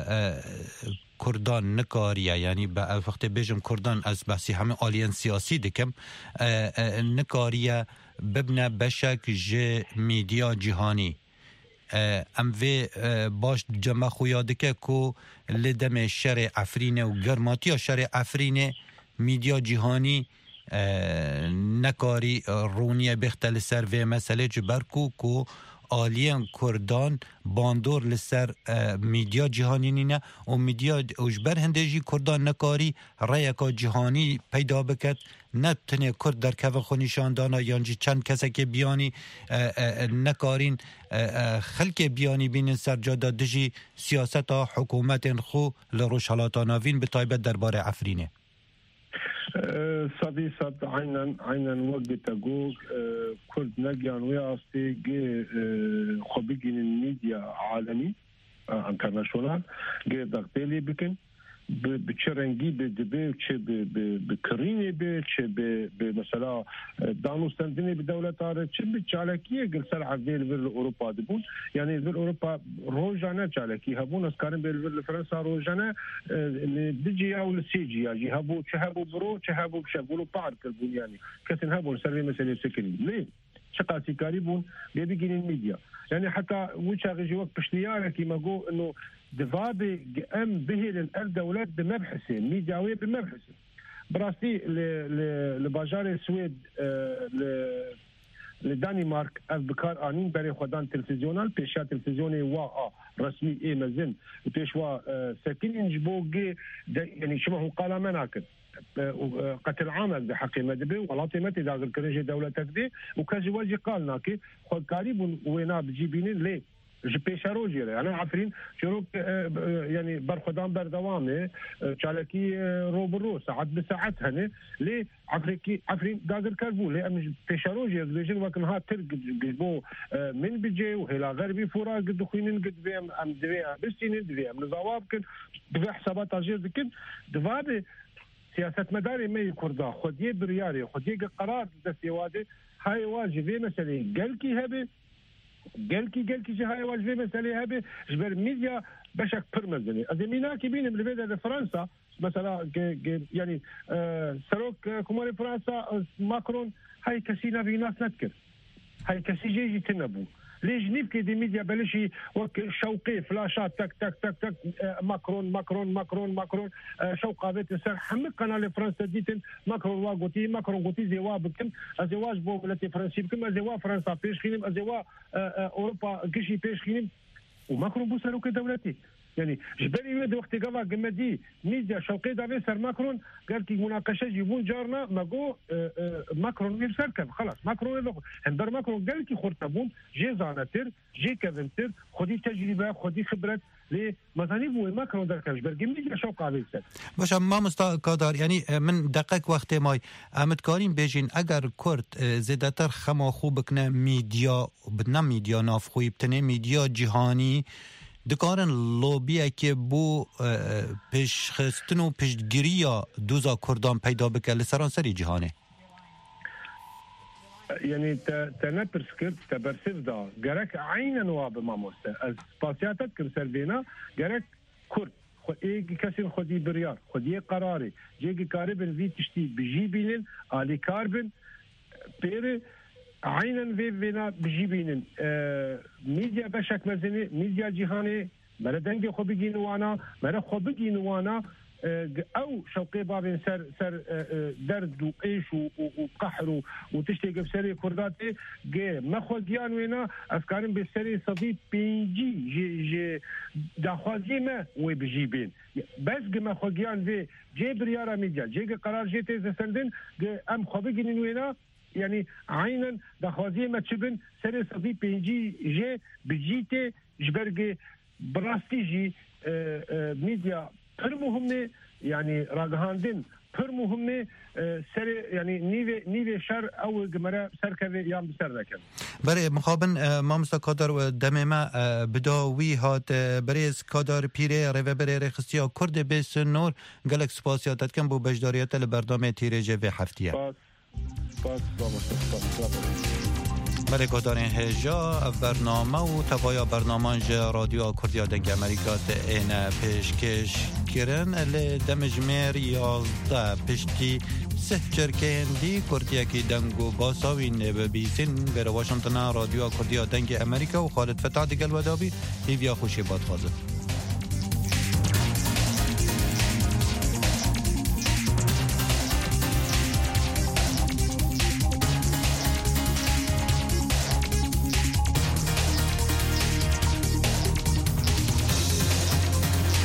کردان نکاریه یعنی به وقت بیجم کردان از بحثی همه آلین سیاسی دکم نکاریه ببنه بشک جه میدیا جهانی ام وی باش جمع خویاده که لدم شر افرینه و گرماتی شر افرینه میدیا جهانی نکاری رونیه بختل سر و مسئله جبرکو که آلیان کردان باندور لسر میدیا جهانی نینه و میدیا اجبر هندجی کردان نکاری رایکا جهانی پیدا بکد نه تنه کرد در کف خونیشان دانا یانجی چند کسه که بیانی نکارین خلک بیانی بین سر جاده دجی سیاست ها حکومت خو لروش حالات ناوین به تایبت درباره افرینه صدي صد عينا وقت تقول كرد نجان وياستي جي خبيجين الميديا عالمي انترناشونال جي دقتلي بكن بچرنگی به دبی چه به کرینی به چه به مثلا دانوستندنی به دولت آره چه به چالکیه گل سر عدل ور اروپا دبون یعنی ور اروپا روزانه چالکی هبون از کارن به ور فرانسه روزانه دیجی او سیجی یا هبو چه هبو برو چه هبو شغلو پار کردن یعنی کسن هبون سر مسئله سکری لی شقاسي كاريبون بيجين الميديا يعني حتى وشاغي جوك بشتيارة كيما جو انه دفابي ام به للارض اولاد بمبحثه ميدياويه بمبحثه براستي لباجار السويد لدنمارك اف بكار انين بري خدان تلفزيونال بيشا تلفزيوني وا رسمي اي مازن بيشوا ساكنين جبوغي يعني شبه قال مناكد قتل عامل بحق مدبي ولاطي متى داغ الكرنجي دولة تكدي وكاجي واجي قالنا كي خد قريب وينا بجيبينين ليه جبيشا روجي انا عارفين شروك يعني برخدان بردوامي شالكي روبرو ساعات بساعات هني ليه عفرين داغ الكربو ليه ام بيشا روجي بيجن وكن ها ترقبو من بيجي وهلا غربي فورا قد خوينين قد بيم ام دبي بسينين دبي ام نزواب كن دبي حسابات اجير دكن دبابي سياسة مداري مي كردا خديه برياري خديه قرار دستي واده هاي واجبه مسألة قلكي هبه قلكي جي هاي واجبه مسألة هبه جبر ميديا بشك برمزني أزميناكي بين بالبيدة فرنسا مثلا يعني سروك كماري فرنسا ماكرون هاي كسينا في ناس نذكر هاي كسي جيجي تنبو ليش نبكي دي ميديا بلشي شوقي فلاشات تك تك تك تك ماكرون شوقا بيت سر حمق قناه فرنسا ديتن ماكرون واغوتي زيوا بكم ازواج بو بلاتي فرنسي بكم ازوا فرنسا بيش خينم ازوا اوروبا كشي بيش خينم وماكرون بو سروك دولتي يعني جبالي يد وقت قضى قمدي ميديا شوقي دافي سر ماكرون قال كي مناقشه يجيبون جارنا ماكو ماكرون يرسل خلاص ماكرون يدخل هندر ماكرون قال كي خرطبون جي زانتر جي كذنتر خدي تجربه خدي خبرات لي مثلا بو ماكرون در كاش برگم ميديا شوقا بيسر باشه ما مستقدار یعنی من دقیق وقت مای امید کاریم بیجین اگر کرد زیادتر خما خوب کنه میدیا بدنا میدیا ناف خویب تنه میدیا جهانی دکارن لوبیه که بو پیش خستن و پیشگیری دوزا کردان پیدا بکه لسرانسری جهانه يعني تنبرس كرت تبرسف دا جرك عين نواب ماموسة السباسياتات كرسلبينا جرك كرد إيجي كسر خدي بريار خدي قراري جيجي كاربن في تشتي بجيبين على كاربن بير عينا في بينا بجيبين ميديا بشك مزني ميديا جهاني مرا دنگ خو بگین وانا مرا خو بگین وانا او شوقي بابين سر درد وقيش وقحر وتشتي بسري كرداتي جي مخوجيان وينا افكارين بسري صديق بيجي جي داخوازي ما وبجيبين بس جي مخوجيان في جي بريارا ميديا جي قرار جي تيز سندن جي ام خوبيجين وينا يعني عينا داخوازي ما تشبن سري صديق بيجي جي بجيتي جبرجي براستيجي ميديا پر مهمه يعني راگهاندن پر مهمه سر يعني نیو شر او جمره سر كذا يام بسر ذاك برای مخابن ما مستقدر و دم ما بداوی هات برای کادر پیره رو برای رخصتیا کرد به سنور گلک سپاسیات کن بو بجداریت لبرنامه تیرجه و هفتیه برای کادر هجا برنامه و تبایا برنامه رادیو کردیا دنگ امریکات این پیشکش کرن لدمجمیر 11 پشتی سه چرکه هندی کردیا کی دنگو باساوین ببیسین بر واشنگتن رادیو کردیا دنگ امریکا و خالد فتح دیگل ودابی هیویا خوشی باد خازه